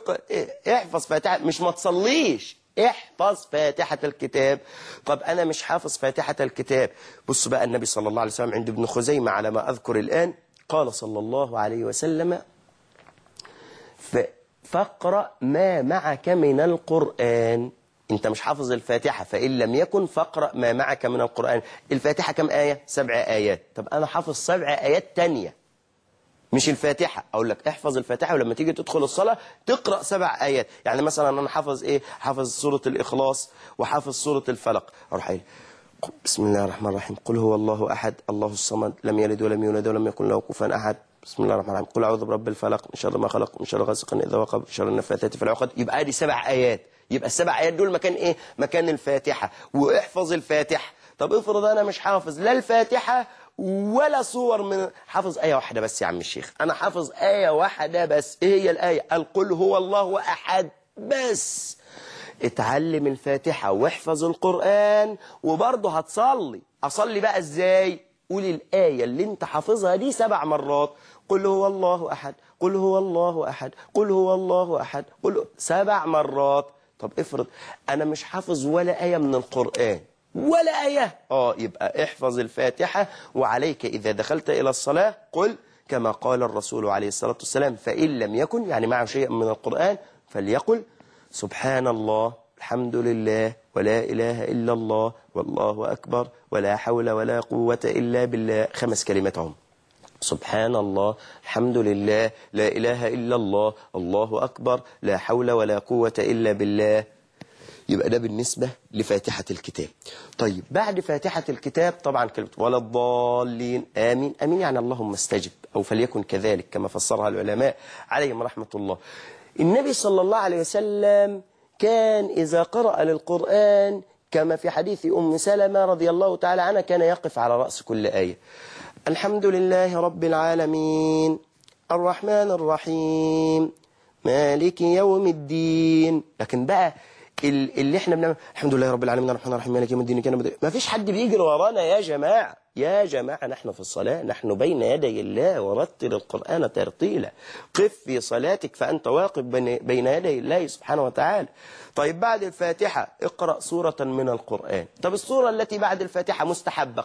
احفظ فاتحة، مش ما تصليش، احفظ فاتحة الكتاب. طب انا مش حافظ فاتحة الكتاب، بص بقى النبي صلى الله عليه وسلم عند ابن خزيمة على ما اذكر الان قال صلى الله عليه وسلم فاقرأ ما معك من القرآن. انت مش حافظ الفاتحة، فإن لم يكن فاقرأ ما معك من القرآن. الفاتحة كم آية؟ سبع آيات. طب انا حافظ سبع آيات تانية مش الفاتحة، أقول لك احفظ الفاتحة ولما تيجي تدخل الصلاة تقرأ سبع آيات. يعني مثلا أنا حافظ إيه؟ حافظ سورة الإخلاص وحافظ سورة الفلق، أروح قايل بسم الله الرحمن الرحيم قل هو الله أحد الله الصمد لم يلد ولم يولد ولم يكن له كفوا أحد بسم الله الرحمن الرحيم قل أعوذ برب الفلق من شر ما خلق من شر غاسق إذا وقب من شر النفاثات في العقد. يبقى ادي سبع آيات. يبقى السبع آيات دول مكان إيه؟ مكان الفاتحة، واحفظ الفاتحة. طب افرض أنا مش حافظ لا الفاتحة ولا صور من حافظ آية واحدة بس يا عم الشيخ، أنا حافظ آية واحدة بس. إيه هي الآية؟ القل هو الله أحد بس. اتعلم الفاتحة واحفظ القرآن وبرضه هتصلي. أصلي بقى إزاي؟ قول الآية اللي انت حافظها دي سبع مرات. قل هو الله أحد، قل هو الله أحد، قل هو الله أحد، قل سبع مرات. طب افرض أنا مش حافظ ولا آية من القرآن ولا آية، آه يبقى احفظ الفاتحة. وعليك إذا دخلت إلى الصلاة قل كما قال الرسول عليه الصلاة والسلام: فإن لم يكن يعني معه شيء من القرآن فليقل سبحان الله الحمد لله ولا إله إلا الله والله أكبر ولا حول ولا قوة إلا بالله. خمس كلمات هم: سبحان الله الحمد لله لا إله إلا الله الله أكبر لا حول ولا قوة إلا بالله. يبقى ده بالنسبة لفاتحة الكتاب. طيب بعد فاتحة الكتاب طبعا كلمة ولا الضالين آمين. آمين يعني اللهم استجب أو فليكن كذلك كما فسرها العلماء عليهم رحمة الله. النبي صلى الله عليه وسلم كان إذا قرأ للقرآن كما في حديث أم سلمة رضي الله تعالى عنها كان يقف على رأس كل آية: الحمد لله رب العالمين الرحمن الرحيم مالك يوم الدين. لكن بقى اللي احنا بنعمل الحمد لله رب العالمين الرحمن الرحيم مالك يوم الدين كان ما فيش حد بيجري ورانا يا جماعة. يا جماعة نحن في الصلاة، نحن بين يدي الله، ورتل القرآن ترتيلا. قف في صلاتك فأنت واقف بين يدي الله سبحانه وتعالى. طيب بعد الفاتحة اقرأ سورة من القرآن. طب السورة التي بعد الفاتحة مستحبة،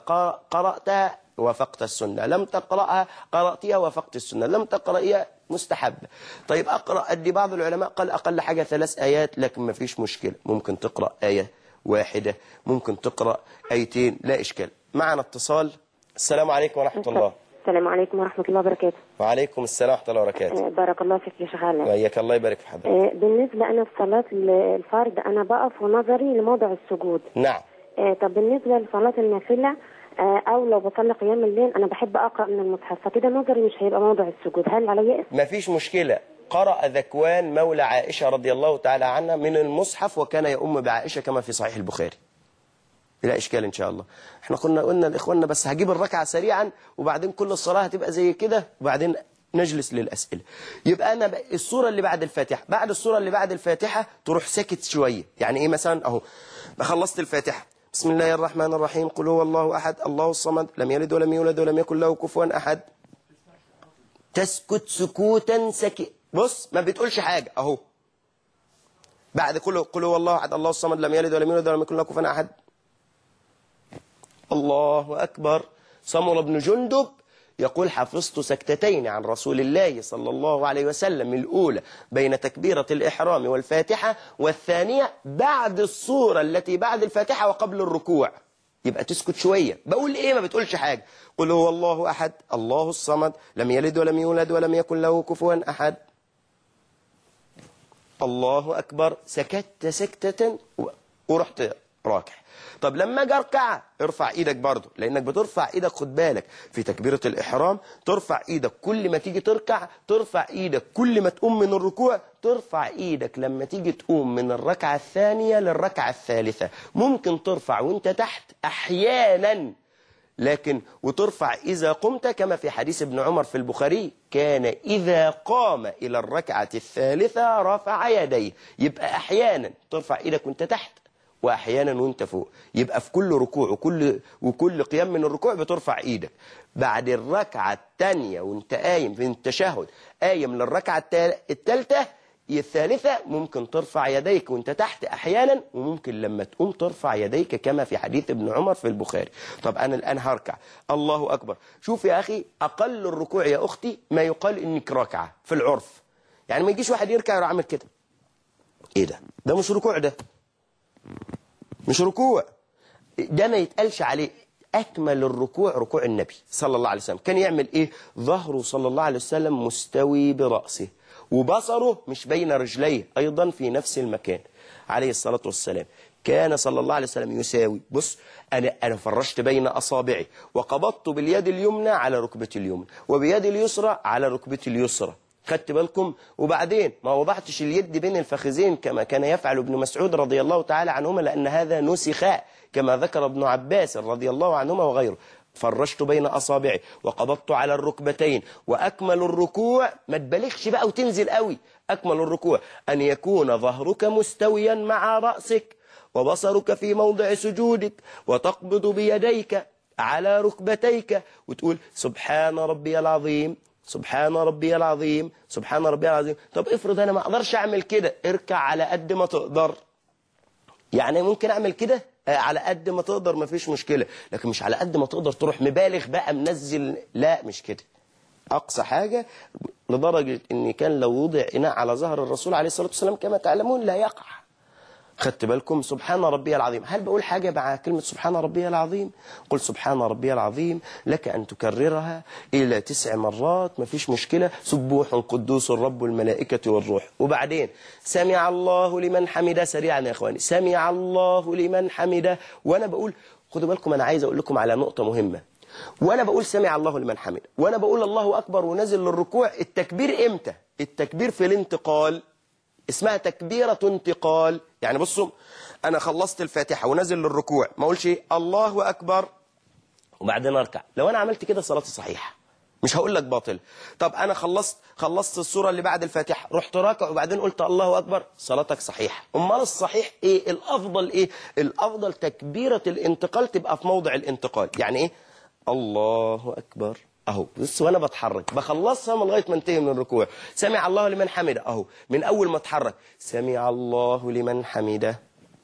قرأتها وافقت السنة، لم تقرأها قرأتها وافقت السنة، لم تقرأيها مستحبة. طيب أقرأ أدي بعض العلماء قال أقل حاجة ثلاث آيات، لكن ما فيش مشكلة، ممكن تقرأ آية واحدة، ممكن تقرأ آيتين، لا إشكال. معنا اتصال. السلام عليكم ورحمة الله. السلام عليكم ورحمة الله وبركاته. وعليكم السلام ورحمة الله وبركاته. بارك الله فيك يا شيخ علاء. وإياك الله يبارك في حضرتك. بالنسبة أنا في صلاة الفرد أنا بقف ونظري لموضع السجود. نعم. طب بالنسبة لصلاة النافلة أو لو بصلي قيام الليل أنا بحب أقرأ من المصحف، فكده نظري مش هيبقى موضع السجود، هل علي إثم؟ مفيش مشكلة. قرأ ذكوان مولى عائشة رضي الله تعالى عنها من المصحف وكان يؤم بعائشة كما في صحيح البخاري، لا إشكال إن شاء الله. احنا كنا قلنا لإخواننا بس هجيب الركعة سريعا وبعدين كل الصلاة هتبقى زي كده وبعدين نجلس للأسئلة. يبقى أنا السورة اللي بعد الفاتحة، بعد السورة اللي بعد الفاتحة تروح ساكت شوية. يعني إيه مثلا أهو خلصت الفاتحة بسم الله الرحمن الرحيم قل هو الله أحد الله الصمد لم يلد ولم يولد ولم يكن له كفوا أحد. تسكت سكوتا سكي، بص ما بتقولش حاجة أهو. بعد كله قل هو الله أحد الله الصمد لم يلد ولم يولد ولم يكن له كفوا أحد. الله أكبر. سمر بن جندب يقول حفظت سكتتين عن رسول الله صلى الله عليه وسلم، الأولى بين تكبيرة الإحرام والفاتحة، والثانية بعد الصورة التي بعد الفاتحة وقبل الركوع. يبقى تسكت شوية. بقول إيه؟ ما بتقولش حاجة. قل هو الله أحد الله الصمد لم يلد ولم يولد ولم يكن له كفوا أحد. الله أكبر. سكت سكتة ورحت راكع. طب لما اجي اركع ارفع ايدك برضه، لانك بترفع ايدك. خد بالك في تكبيرة الاحرام ترفع ايدك كل ما تيجي تركع، ترفع ايدك كل ما تقوم من الركوع، ترفع ايدك لما تيجي تقوم من الركعة الثانية للركعة الثالثة. ممكن ترفع وانت تحت احيانا، لكن وترفع إذا قمت كما في حديث ابن عمر في البخاري كان إذا قام إلى الركعة الثالثة رفع يديه. يبقى أحيانا ترفع إيدك وانت تحت وأحيانا وانت فوق. يبقى في كل ركوع وكل وكل قيام من الركوع بترفع ايدك. بعد الركعة الثانية وانت قايم في التشهد قايم للركعة الثالثة الثالثة ممكن ترفع يديك وانت تحت أحيانا، وممكن لما تقوم ترفع يديك كما في حديث ابن عمر في البخاري. طب أنا الآن هركع الله أكبر. شوف يا أخي أقل الركوع يا أختي ما يقال إنك راكعة في العرف. يعني ما يجيش واحد يركع يروح عامل كده. إيه ده؟ ده مش ركوع، ده مش ركوع، ده ما يتقالش عليه. أكمل الركوع ركوع النبي صلى الله عليه وسلم. كان يعمل إيه؟ ظهره صلى الله عليه وسلم مستوي برأسه وبصره مش بين رجليه أيضا في نفس المكان عليه الصلاة والسلام. كان صلى الله عليه وسلم يساوي. بص أنا أنا فرشت بين أصابعي وقبضت باليد اليمنى على ركبتي اليمنى وبيد اليسرى على ركبتي اليسرى. خدت بالكم؟ وبعدين ما وضعتش اليد بين الفخذين كما كان يفعل ابن مسعود رضي الله تعالى عنهما، لأن هذا نسخ كما ذكر ابن عباس رضي الله عنهما وغيره. فرشت بين أصابعي وقبضت على الركبتين. وأكمل الركوع، ما تبالغش بقى وتنزل قوي، أكمل الركوع أن يكون ظهرك مستويا مع رأسك وبصرك في موضع سجودك، وتقبض بيديك على ركبتيك وتقول سبحان ربي العظيم سبحان ربي العظيم سبحان ربي العظيم. طب افرض أنا ما أقدرش أعمل كده، اركع على قد ما تقدر. يعني ممكن أعمل كده على قد ما تقدر، ما فيش مشكلة، لكن مش على قد ما تقدر تروح مبالغ بقى منزل، لا مش كده. أقصى حاجة لدرجة إن كان لو وضع إناء على ظهر الرسول عليه الصلاة والسلام كما تعلمون لا يقع. خدت بالكم؟ سبحان ربي العظيم. هل بقول حاجة مع كلمة سبحان ربي العظيم؟ قل سبحان ربي العظيم لك أن تكررها إلى تسع مرات، مفيش مشكلة. سبوح قدوس الرب الملائكة والروح. وبعدين سمع الله لمن حمده، سريعا يا إخواني، سمع الله لمن حمده. وأنا بقول، خدوا بالكم، أنا عايز أقول لكم على نقطة مهمة. وأنا بقول سمع الله لمن حمده وأنا بقول الله أكبر ونزل للركوع، التكبير إمتى؟ التكبير في الانتقال، اسمها تكبيرة انتقال. يعني بصوا، أنا خلصت الفاتحة ونزل للركوع، ما أقولش الله أكبر وبعدين أركع. لو أنا عملت كده صلاتي صحيحة، مش هقول لك باطل. طب أنا خلصت خلصت السورة اللي بعد الفاتحة، رحت راكع وبعدين قلت الله أكبر، صلاتك صحيحة. أمال الصحيح إيه؟ الأفضل إيه؟ الأفضل تكبيرة الانتقال تبقى في موضع الانتقال. يعني إيه؟ الله أكبر اهو، بص وانا بتحرك بخلصها من لغايه ما انتهي من الركوع. سمع الله لمن حمده اهو، من اول ما اتحرك سمع الله لمن حمده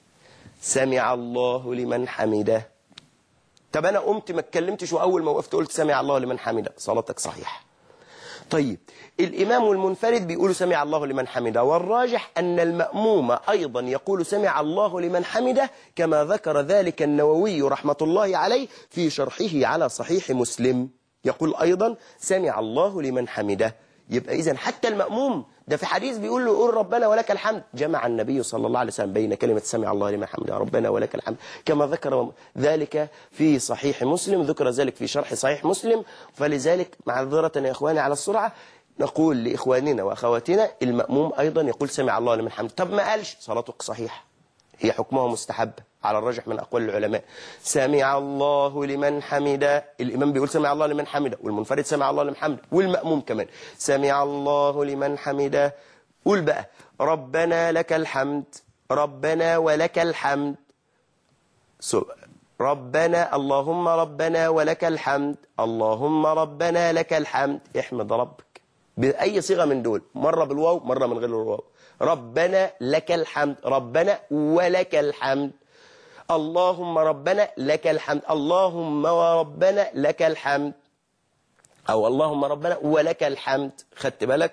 سمع الله لمن حمده. طب انا قمت ما اتكلمتش واول ما وقفت قلت سمع الله لمن حمده، صلاتك صحيحه. طيب الامام والمنفرد بيقولوا سمع الله لمن حمده، والراجح ان المأموم ايضا يقول سمع الله لمن حمده، كما ذكر ذلك النووي رحمه الله عليه في شرحه على صحيح مسلم، يقول أيضا سمع الله لمن حمده. يبقى إذن حتى المأموم ده في حديث بيقول له قول ربنا ولك الحمد، جمع النبي صلى الله عليه وسلم بين كلمة سمع الله لمن حمده ربنا ولك الحمد، كما ذكر ذلك في صحيح مسلم، ذكر ذلك في شرح صحيح مسلم. فلذلك معذرة يا إخواني على السرعة، نقول لإخواننا وأخواتنا المأموم أيضا يقول سمع الله لمن حمده. طب ما قالش، صلاتك صحيحة، هي حكمها مستحب على الراجح من أقوال العلماء. سمع الله لمن حمده، الإمام بيقول سمع الله لمن حمده، والمنفرد سمع الله لمن حمده، والمأموم كمان سمع الله لمن حمده. قول بقى ربنا لك الحمد ربنا ولك الحمد، ربنا اللهم ربنا ولك الحمد اللهم ربنا لك الحمد. احمد ربك بأي صيغة من دول، مرة بالواو مرة من غير الواو. ربنا لك الحمد ربنا ولك الحمد، اللهم ربنا لك الحمد اللهم وربنا لك الحمد، أو اللهم ربنا ولك الحمد. خدت بالك؟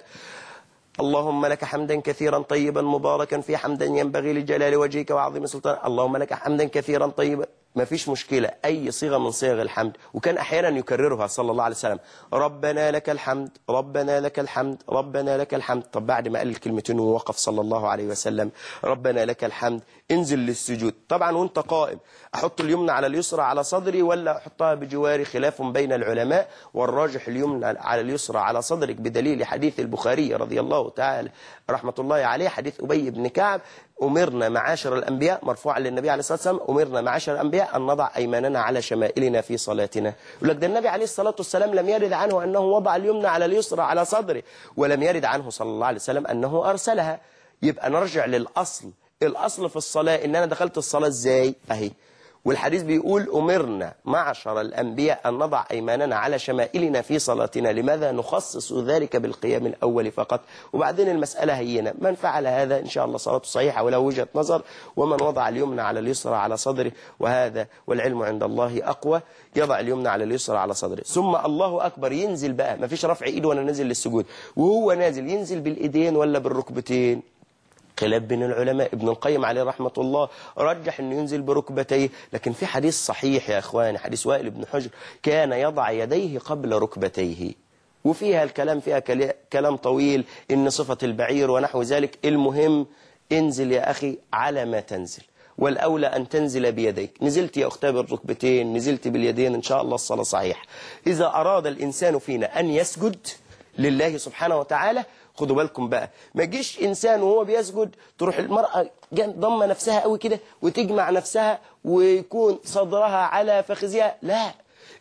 اللهم لك حمدا كثيرا طيبا مباركا في حمدا ينبغي لجلال وجهك وعظيم سلطان، اللهم لك حمدا كثيرا طيبا. ما فيش مشكلة، أي صيغة من صيغ الحمد. وكان أحيانا يكررها صلى الله عليه وسلم، ربنا لك الحمد ربنا لك الحمد ربنا لك الحمد. طب بعد ما قال الكلمتين ووقف صلى الله عليه وسلم ربنا لك الحمد، انزل للسجود. طبعا وانت قائم أحط اليمنى على اليسرى على صدري ولا أحطها بجواري، خلاف بين العلماء، والراجح اليمنى على اليسرى على صدرك بدليل حديث البخاري رضي الله تعالى رحمة الله عليه، حديث أبي بن كعب، أمرنا معاشر الأنبياء، مرفوعا للنبي عليه الصلاة والسلام، أمرنا معاشر الأنبياء أن نضع أيماننا على شمائلنا في صلاتنا. يقول لك ده النبي عليه الصلاة والسلام لم يرد عنه أنه وضع اليمنى على اليسرى على صدره، ولم يرد عنه صلى الله عليه وسلم أنه أرسلها. يبقى نرجع للأصل، الأصل في الصلاة إن أنا دخلت الصلاة إزاي أهي، والحديث بيقول أمرنا معشر الأنبياء أن نضع أيماننا على شمائلنا في صلاتنا. لماذا نخصص ذلك بالقيام الأول فقط؟ وبعدين المسألة هينة، من فعل هذا إن شاء الله صلاته صحيحة ولا وجهة نظر، ومن وضع اليمنى على اليسرى على صدره، وهذا والعلم عند الله أقوى، يضع اليمنى على اليسرى على صدره. ثم الله أكبر، ينزل بقى، ما فيش رفع إيد ولا نازل للسجود، وهو نازل ينزل بالإيدين ولا بالركبتين، خلاف بين العلماء. ابن القيم عليه رحمة الله رجح أنه ينزل بركبتيه، لكن في حديث صحيح يا أخواني، حديث وائل بن حجر، كان يضع يديه قبل ركبتيه، وفيها الكلام فيها كلام طويل، إن صفة البعير ونحو ذلك. المهم انزل يا أخي على ما تنزل، والأولى أن تنزل بيديك. نزلت يا أختي بالركبتين، نزلت باليدين، إن شاء الله الصلاة صحيح. إذا أراد الإنسان فينا أن يسجد لله سبحانه وتعالى، خدوا بالكم بقى، ما يجيش إنسان وهو بيسجد تروح المرأة ضمة نفسها قوي كده وتجمع نفسها ويكون صدرها على فخذها، لا،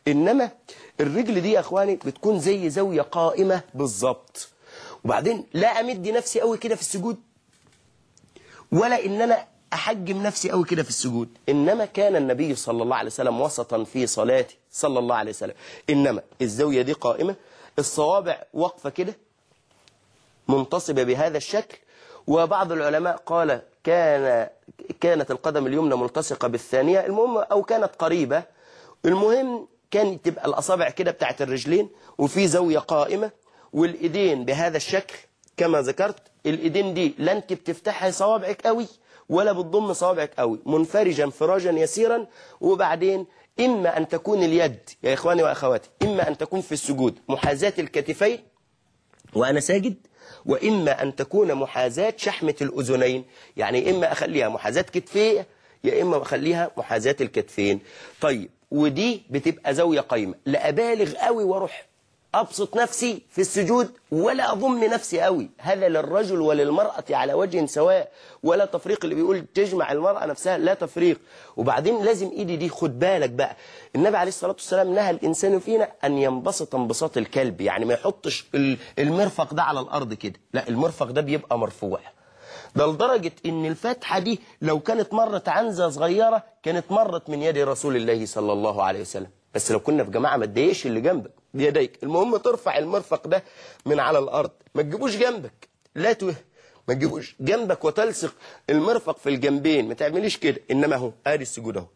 إنما الرجل دي يا أخواني بتكون زي زاوية قائمة بالظبط. وبعدين لا أمد نفسي قوي كده في السجود، ولا إن أنا أحجم نفسي قوي كده في السجود. إنما كان النبي صلى الله عليه وسلم وسطا في صلاته صلى الله عليه وسلم. إنما الزاوية دي قائمة، الصوابع واقفة كده منتصبة بهذا الشكل. وبعض العلماء قال كان كانت القدم اليمنى ملتصقة بالثانية، المهم أو كانت قريبة، المهم كان تبقى الأصابع كده بتاعت الرجلين وفي زاوية قائمة، والإيدين بهذا الشكل كما ذكرت. الإيدين دي لا أنت بتفتحها صوابعك قوي ولا بتضم صوابعك قوي، منفرجا انفراجا يسيرا. وبعدين إما أن تكون اليد يا إخواني وأخواتي، إما أن تكون في السجود محاذاة الكتفين وأنا ساجد، وإما أن تكون محاذاة شحمة الأذنين، يعني إما أخليها محاذاة كتفية يا إما أخليها محاذاة الكتفين. طيب ودي بتبقى زاوية قايمة، لا أبالغ قوي واروح أبسط نفسي في السجود ولا أضم نفسي قوي، هذا للرجل وللمرأة على وجه سواء، ولا تفريق. اللي بيقول تجمع المرأة نفسها لا تفريق. وبعدين لازم إيدي دي خد بالك بقى، النبي عليه الصلاة والسلام نهى الإنسان فينا أن ينبسط انبساط الكلب، يعني ما يحطش المرفق ده على الأرض كده، لا المرفق ده بيبقى مرفوع. ده لدرجة إن الفتحة دي لو كانت مرت عنزة صغيرة كانت مرت من يد رسول الله صلى الله عليه وسلم. بس لو كنا في جماعة ما تضايقش اللي جنبك بيديك، المهم ترفع المرفق ده من على الأرض، ما تجيبوش جنبك، لا توه ما تجيبوش جنبك وتلصق المرفق في الجنبين، ما تعمليش كده. إنما هو آدي السجود اهو.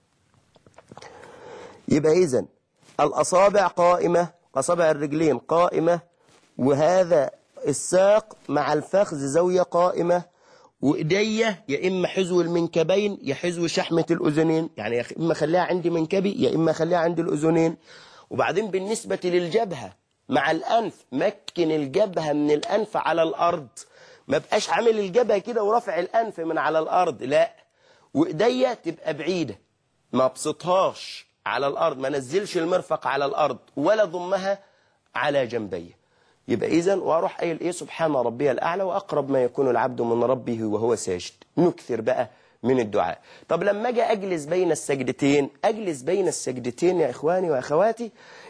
يبقى إذن الأصابع قائمة، أصابع الرجلين قائمة، وهذا الساق مع الفخذ زاوية قائمة، وإيديا يا إما حذو المنكبين يا حذو شحمة الأذنين، يعني يا إما خليها عندي منكبي يا إما خليها عندي الأذنين. وبعدين بالنسبة للجبهة مع الأنف، مكن الجبهة من الأنف على الأرض، ما بقاش عامل الجبهة كده ورافع الأنف من على الأرض، لا. وإيديا تبقى بعيدة، ما بسطهاش على الأرض، ما نزلش المرفق على الأرض ولا ضمها على جنبي. يبقى إذن وأروح قايل إيه؟ سبحان ربي الأعلى وأقرب ما يكون العبد من ربه وهو ساجد. نكثر بقى من الدعاء. طب لما أجي أجلس بين السجدتين، أجلس بين السجدتين يا إخواني وأخواتي،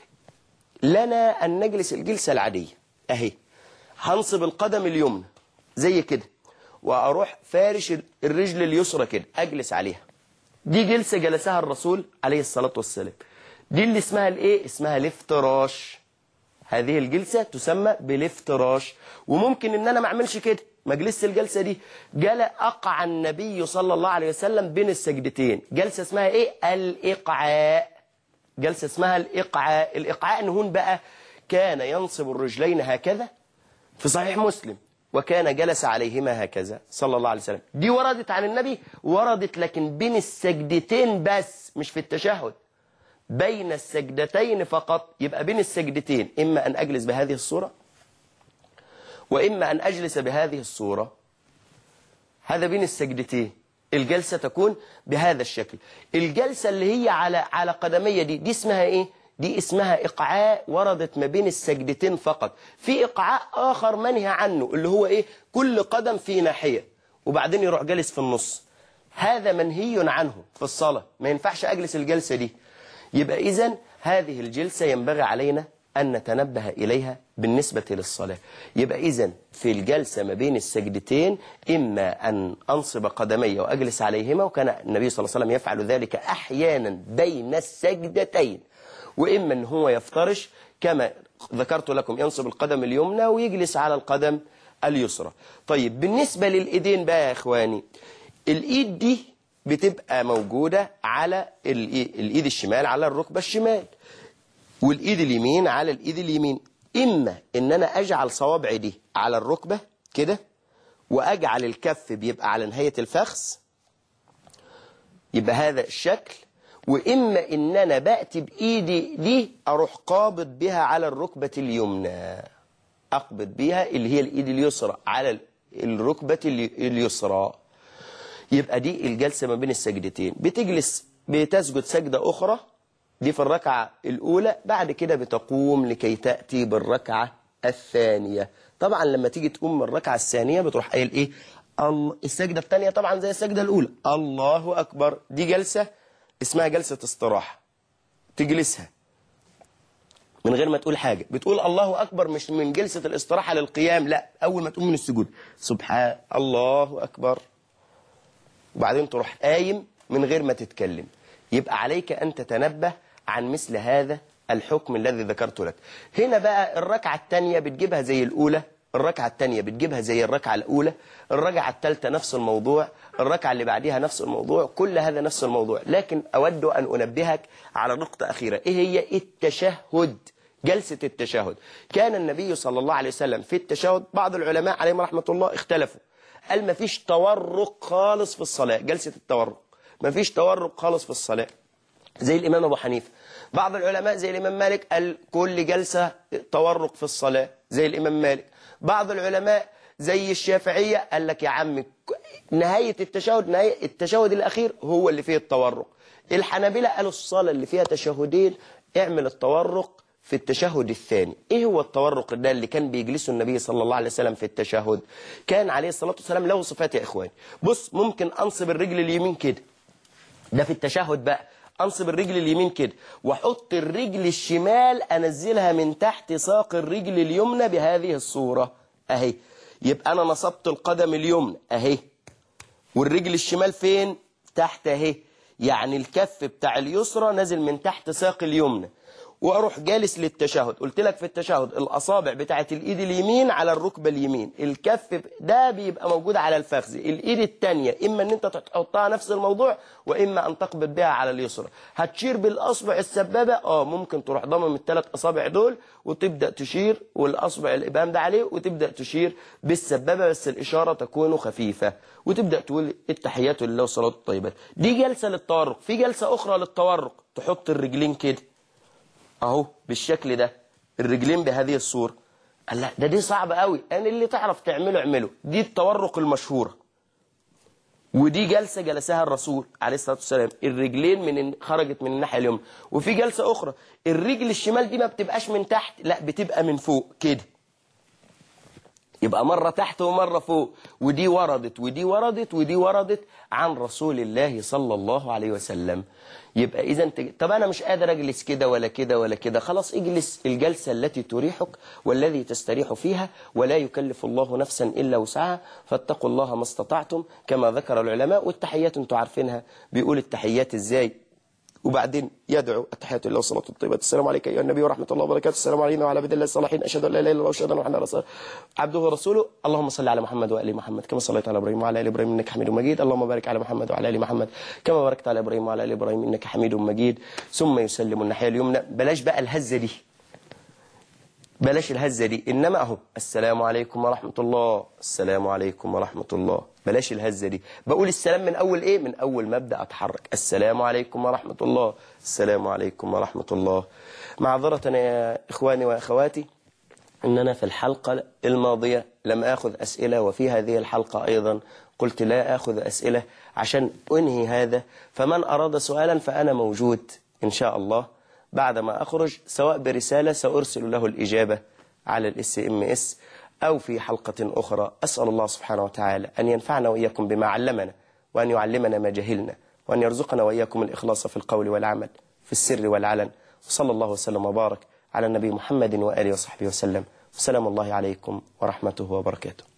لنا أن نجلس الجلسة العادية أهي. هنصب القدم اليمنى زي كده، وأروح فارش الرجل اليسرى كده أجلس عليها. دي جلسة جلسها الرسول عليه الصلاة والسلام، دي اللي اسمها الإيه؟ اسمها الافتراش. هذه الجلسة تسمى بالافتراش. وممكن ان انا ما اعملش كده، ما اجلسش الجلسة دي. جلس اقع النبي صلى الله عليه وسلم بين السجدتين، جلسة اسمها ايه؟ الاقعاء. جلسة اسمها الاقعاء. الاقعاء نهون بقى، كان ينصب الرجلين هكذا في صحيح مسلم، وكان جلس عليهما هكذا صلى الله عليه وسلم. دي وردت عن النبي، وردت لكن بين السجدتين بس، مش في التشهد، بين السجدتين فقط. يبقى بين السجدتين إما أن أجلس بهذه الصورة وإما أن أجلس بهذه الصورة. هذا بين السجدتين، الجلسة تكون بهذا الشكل. الجلسة اللي هي على على قدمية دي دي اسمها إيه؟ دي اسمها إقعاء، وردت ما بين السجدتين فقط. في إقعاء آخر منهى عنه، اللي هو إيه؟ كل قدم في ناحية وبعدين يروح جالس في النص. هذا منهي عنه في الصلاة، ما ينفعش أجلس الجلسة دي. يبقى إذن هذه الجلسة ينبغي علينا أن نتنبه إليها بالنسبة للصلاة. يبقى إذن في الجلسة ما بين السجدتين إما أن أنصب قدمي وأجلس عليهما، وكان النبي صلى الله عليه وسلم يفعل ذلك أحيانا بين السجدتين، وإما أن هو يفترش كما ذكرت لكم، ينصب القدم اليمنى ويجلس على القدم اليسرى. طيب بالنسبة للإيدين بقى يا إخواني، الإيد دي بتبقى موجودة على الإيد الشمال على الركبة الشمال، والإيد اليمين على الإيد اليمين. إما إن أنا أجعل صوابعي دي على الركبة كده، وأجعل الكف بيبقى على نهاية الفخذ، يبقى هذا الشكل. وإما إن أنا بأتي بإيدي دي أروح قابض بها على الركبة اليمنى، أقبض بها اللي هي الإيد اليسرى على الركبة اليسرى. يبقى دي الجلسة ما بين السجدتين. بتجلس بتسجد سجدة أخرى، دي في الركعة الأولى، بعد كده بتقوم لكي تأتي بالركعة الثانية. طبعا لما تيجي تقوم من الركعة الثانية بتروح قايل إيه؟ السجدة الثانية طبعا زي السجدة الأولى، الله أكبر. دي جلسة اسمها جلسة استراحة، تجلسها من غير ما تقول حاجة. بتقول الله أكبر مش من جلسة الاستراحة للقيام، لا، أول ما تقوم من السجود سبحان الله أكبر، وبعدين تروح قايم من غير ما تتكلم. يبقى عليك أن تتنبه عن مثل هذا الحكم الذي ذكرته لك. هنا بقى الركعة الثانية بتجيبها زي الأولى، الركعة الثانية بتجيبها زي الركعة الأولى، الركعة الثالثة نفس الموضوع، الركعة اللي بعديها نفس الموضوع، كل هذا نفس الموضوع. لكن أود أن أنبهك على نقطة أخيرة، إيه هي؟ التشهد، جلسة التشهد. كان النبي صلى الله عليه وسلم في التشهد، بعض العلماء عليهم رحمة الله اختلفوا، قال ما فيش تورق خالص في الصلاة، جلسة التورق ما فيش تورق خالص في الصلاة زي الإمام أبو حنيفة. بعض العلماء زي الإمام مالك قال كل جلسة تورق في الصلاة زي الإمام مالك. بعض العلماء زي الشافعية قال لك يا عم نهاية التشهد، نهاية التشهد الأخير هو اللي فيه التورق. الحنابلة قالوا الصلاة اللي فيها تشهدين اعمل التورق في التشهد الثاني. ايه هو التورق ده اللي كان بيجلسه النبي صلى الله عليه وسلم في التشهد؟ كان عليه الصلاة والسلام له صفات يا إخواني. بص، ممكن أنصب الرجل اليمين كده، ده في التشهد بقى، أنصب الرجل اليمين كده وأحط الرجل الشمال أنزلها من تحت ساق الرجل اليمنى بهذه الصورة أهي. يبقى أنا نصبت القدم اليمنى أهي، والرجل الشمال فين؟ تحت أهي. يعني الكف بتاع اليسرى نزل من تحت ساق اليمنى، واروح جالس للتشهد. قلت لك في التشهد الاصابع بتاعه الايد اليمين على الركبه اليمين، الكف ده بيبقى موجود على الفخذ، الايد الثانيه اما ان انت تحطها نفس الموضوع واما ان تقبض بها على اليسرى. هتشير بالاصبع السبابه، اه ممكن تروح ضمم الثلاث اصابع دول وتبدا تشير، والاصبع الابهام ده عليه، وتبدا تشير بالسبابه، بس الاشاره تكون خفيفه، وتبدا تقول التحيات لله والصلاه الطيبات. دي جلسه للتورق. في جلسه اخرى للتورق، تحط الرجلين كده اهو بالشكل ده، الرجلين بهذه الصورة. قال لا ده دي صعبة قوي، انا اللي تعرف تعمله اعمله. دي التورق المشهورة، ودي جلسة جلسها الرسول عليه الصلاة والسلام، الرجلين من خرجت من الناحية اليمنى. وفي جلسة اخرى الرجل الشمال دي ما بتبقاش من تحت، لا بتبقى من فوق كده، يبقى مرة تحت ومرة فوق. ودي وردت ودي وردت ودي وردت عن رسول الله صلى الله عليه وسلم. يبقى إذا انت... طب أنا مش قادر أجلس كده ولا كده ولا كده، خلاص اجلس الجلسة التي تريحك والذي تستريح فيها، ولا يكلف الله نفسا إلا وسعها، فاتقوا الله ما استطعتم كما ذكر العلماء. والتحيات انتوا عارفينها، بيقول التحيات إزاي، وبعدين يدعو التحيات لله والصلاة الطيبات. السلام عليك أيها النبي ورحمة الله وبركاته، السلام علينا وعلى عباد الله الصالحين، أشهد أن لا إله إلا الله وأشهد أن محمدا رسول عبده ورسوله. اللهم صل على محمد وآل محمد كما صليت على إبراهيم وعلى آل إبراهيم إنك حميد مجيد. اللهم بارك على محمد وعلى آل محمد كما باركت على إبراهيم وعلى آل إبراهيم إنك حميد مجيد. ثم يسلم الناحية اليمنى. بلاش بقى الهزة دي، بلاش الهزة دي، إنما أهو السلام عليكم ورحمة الله، السلام عليكم ورحمة الله. بلاش الهزة دي، بقول السلام من أول إيه؟ من أول ما أبدأ أتحرك، السلام عليكم ورحمة الله، السلام عليكم ورحمة الله. معذرة يا إخواني وأخواتي إننا في الحلقة الماضية لم أخذ أسئلة، وفي هذه الحلقة أيضا قلت لا أخذ أسئلة عشان أنهي هذا. فمن أراد سؤالا فأنا موجود إن شاء الله بعدما أخرج، سواء برسالة سأرسل له الإجابة على الاس ام اس أو في حلقة أخرى. أسأل الله سبحانه وتعالى أن ينفعنا وإياكم بما علمنا، وأن يعلمنا ما جهلنا، وأن يرزقنا وإياكم الإخلاص في القول والعمل في السر والعلن. وصلى الله وسلم وبارك على النبي محمد وآله وصحبه وسلم. وسلام الله عليكم ورحمته وبركاته.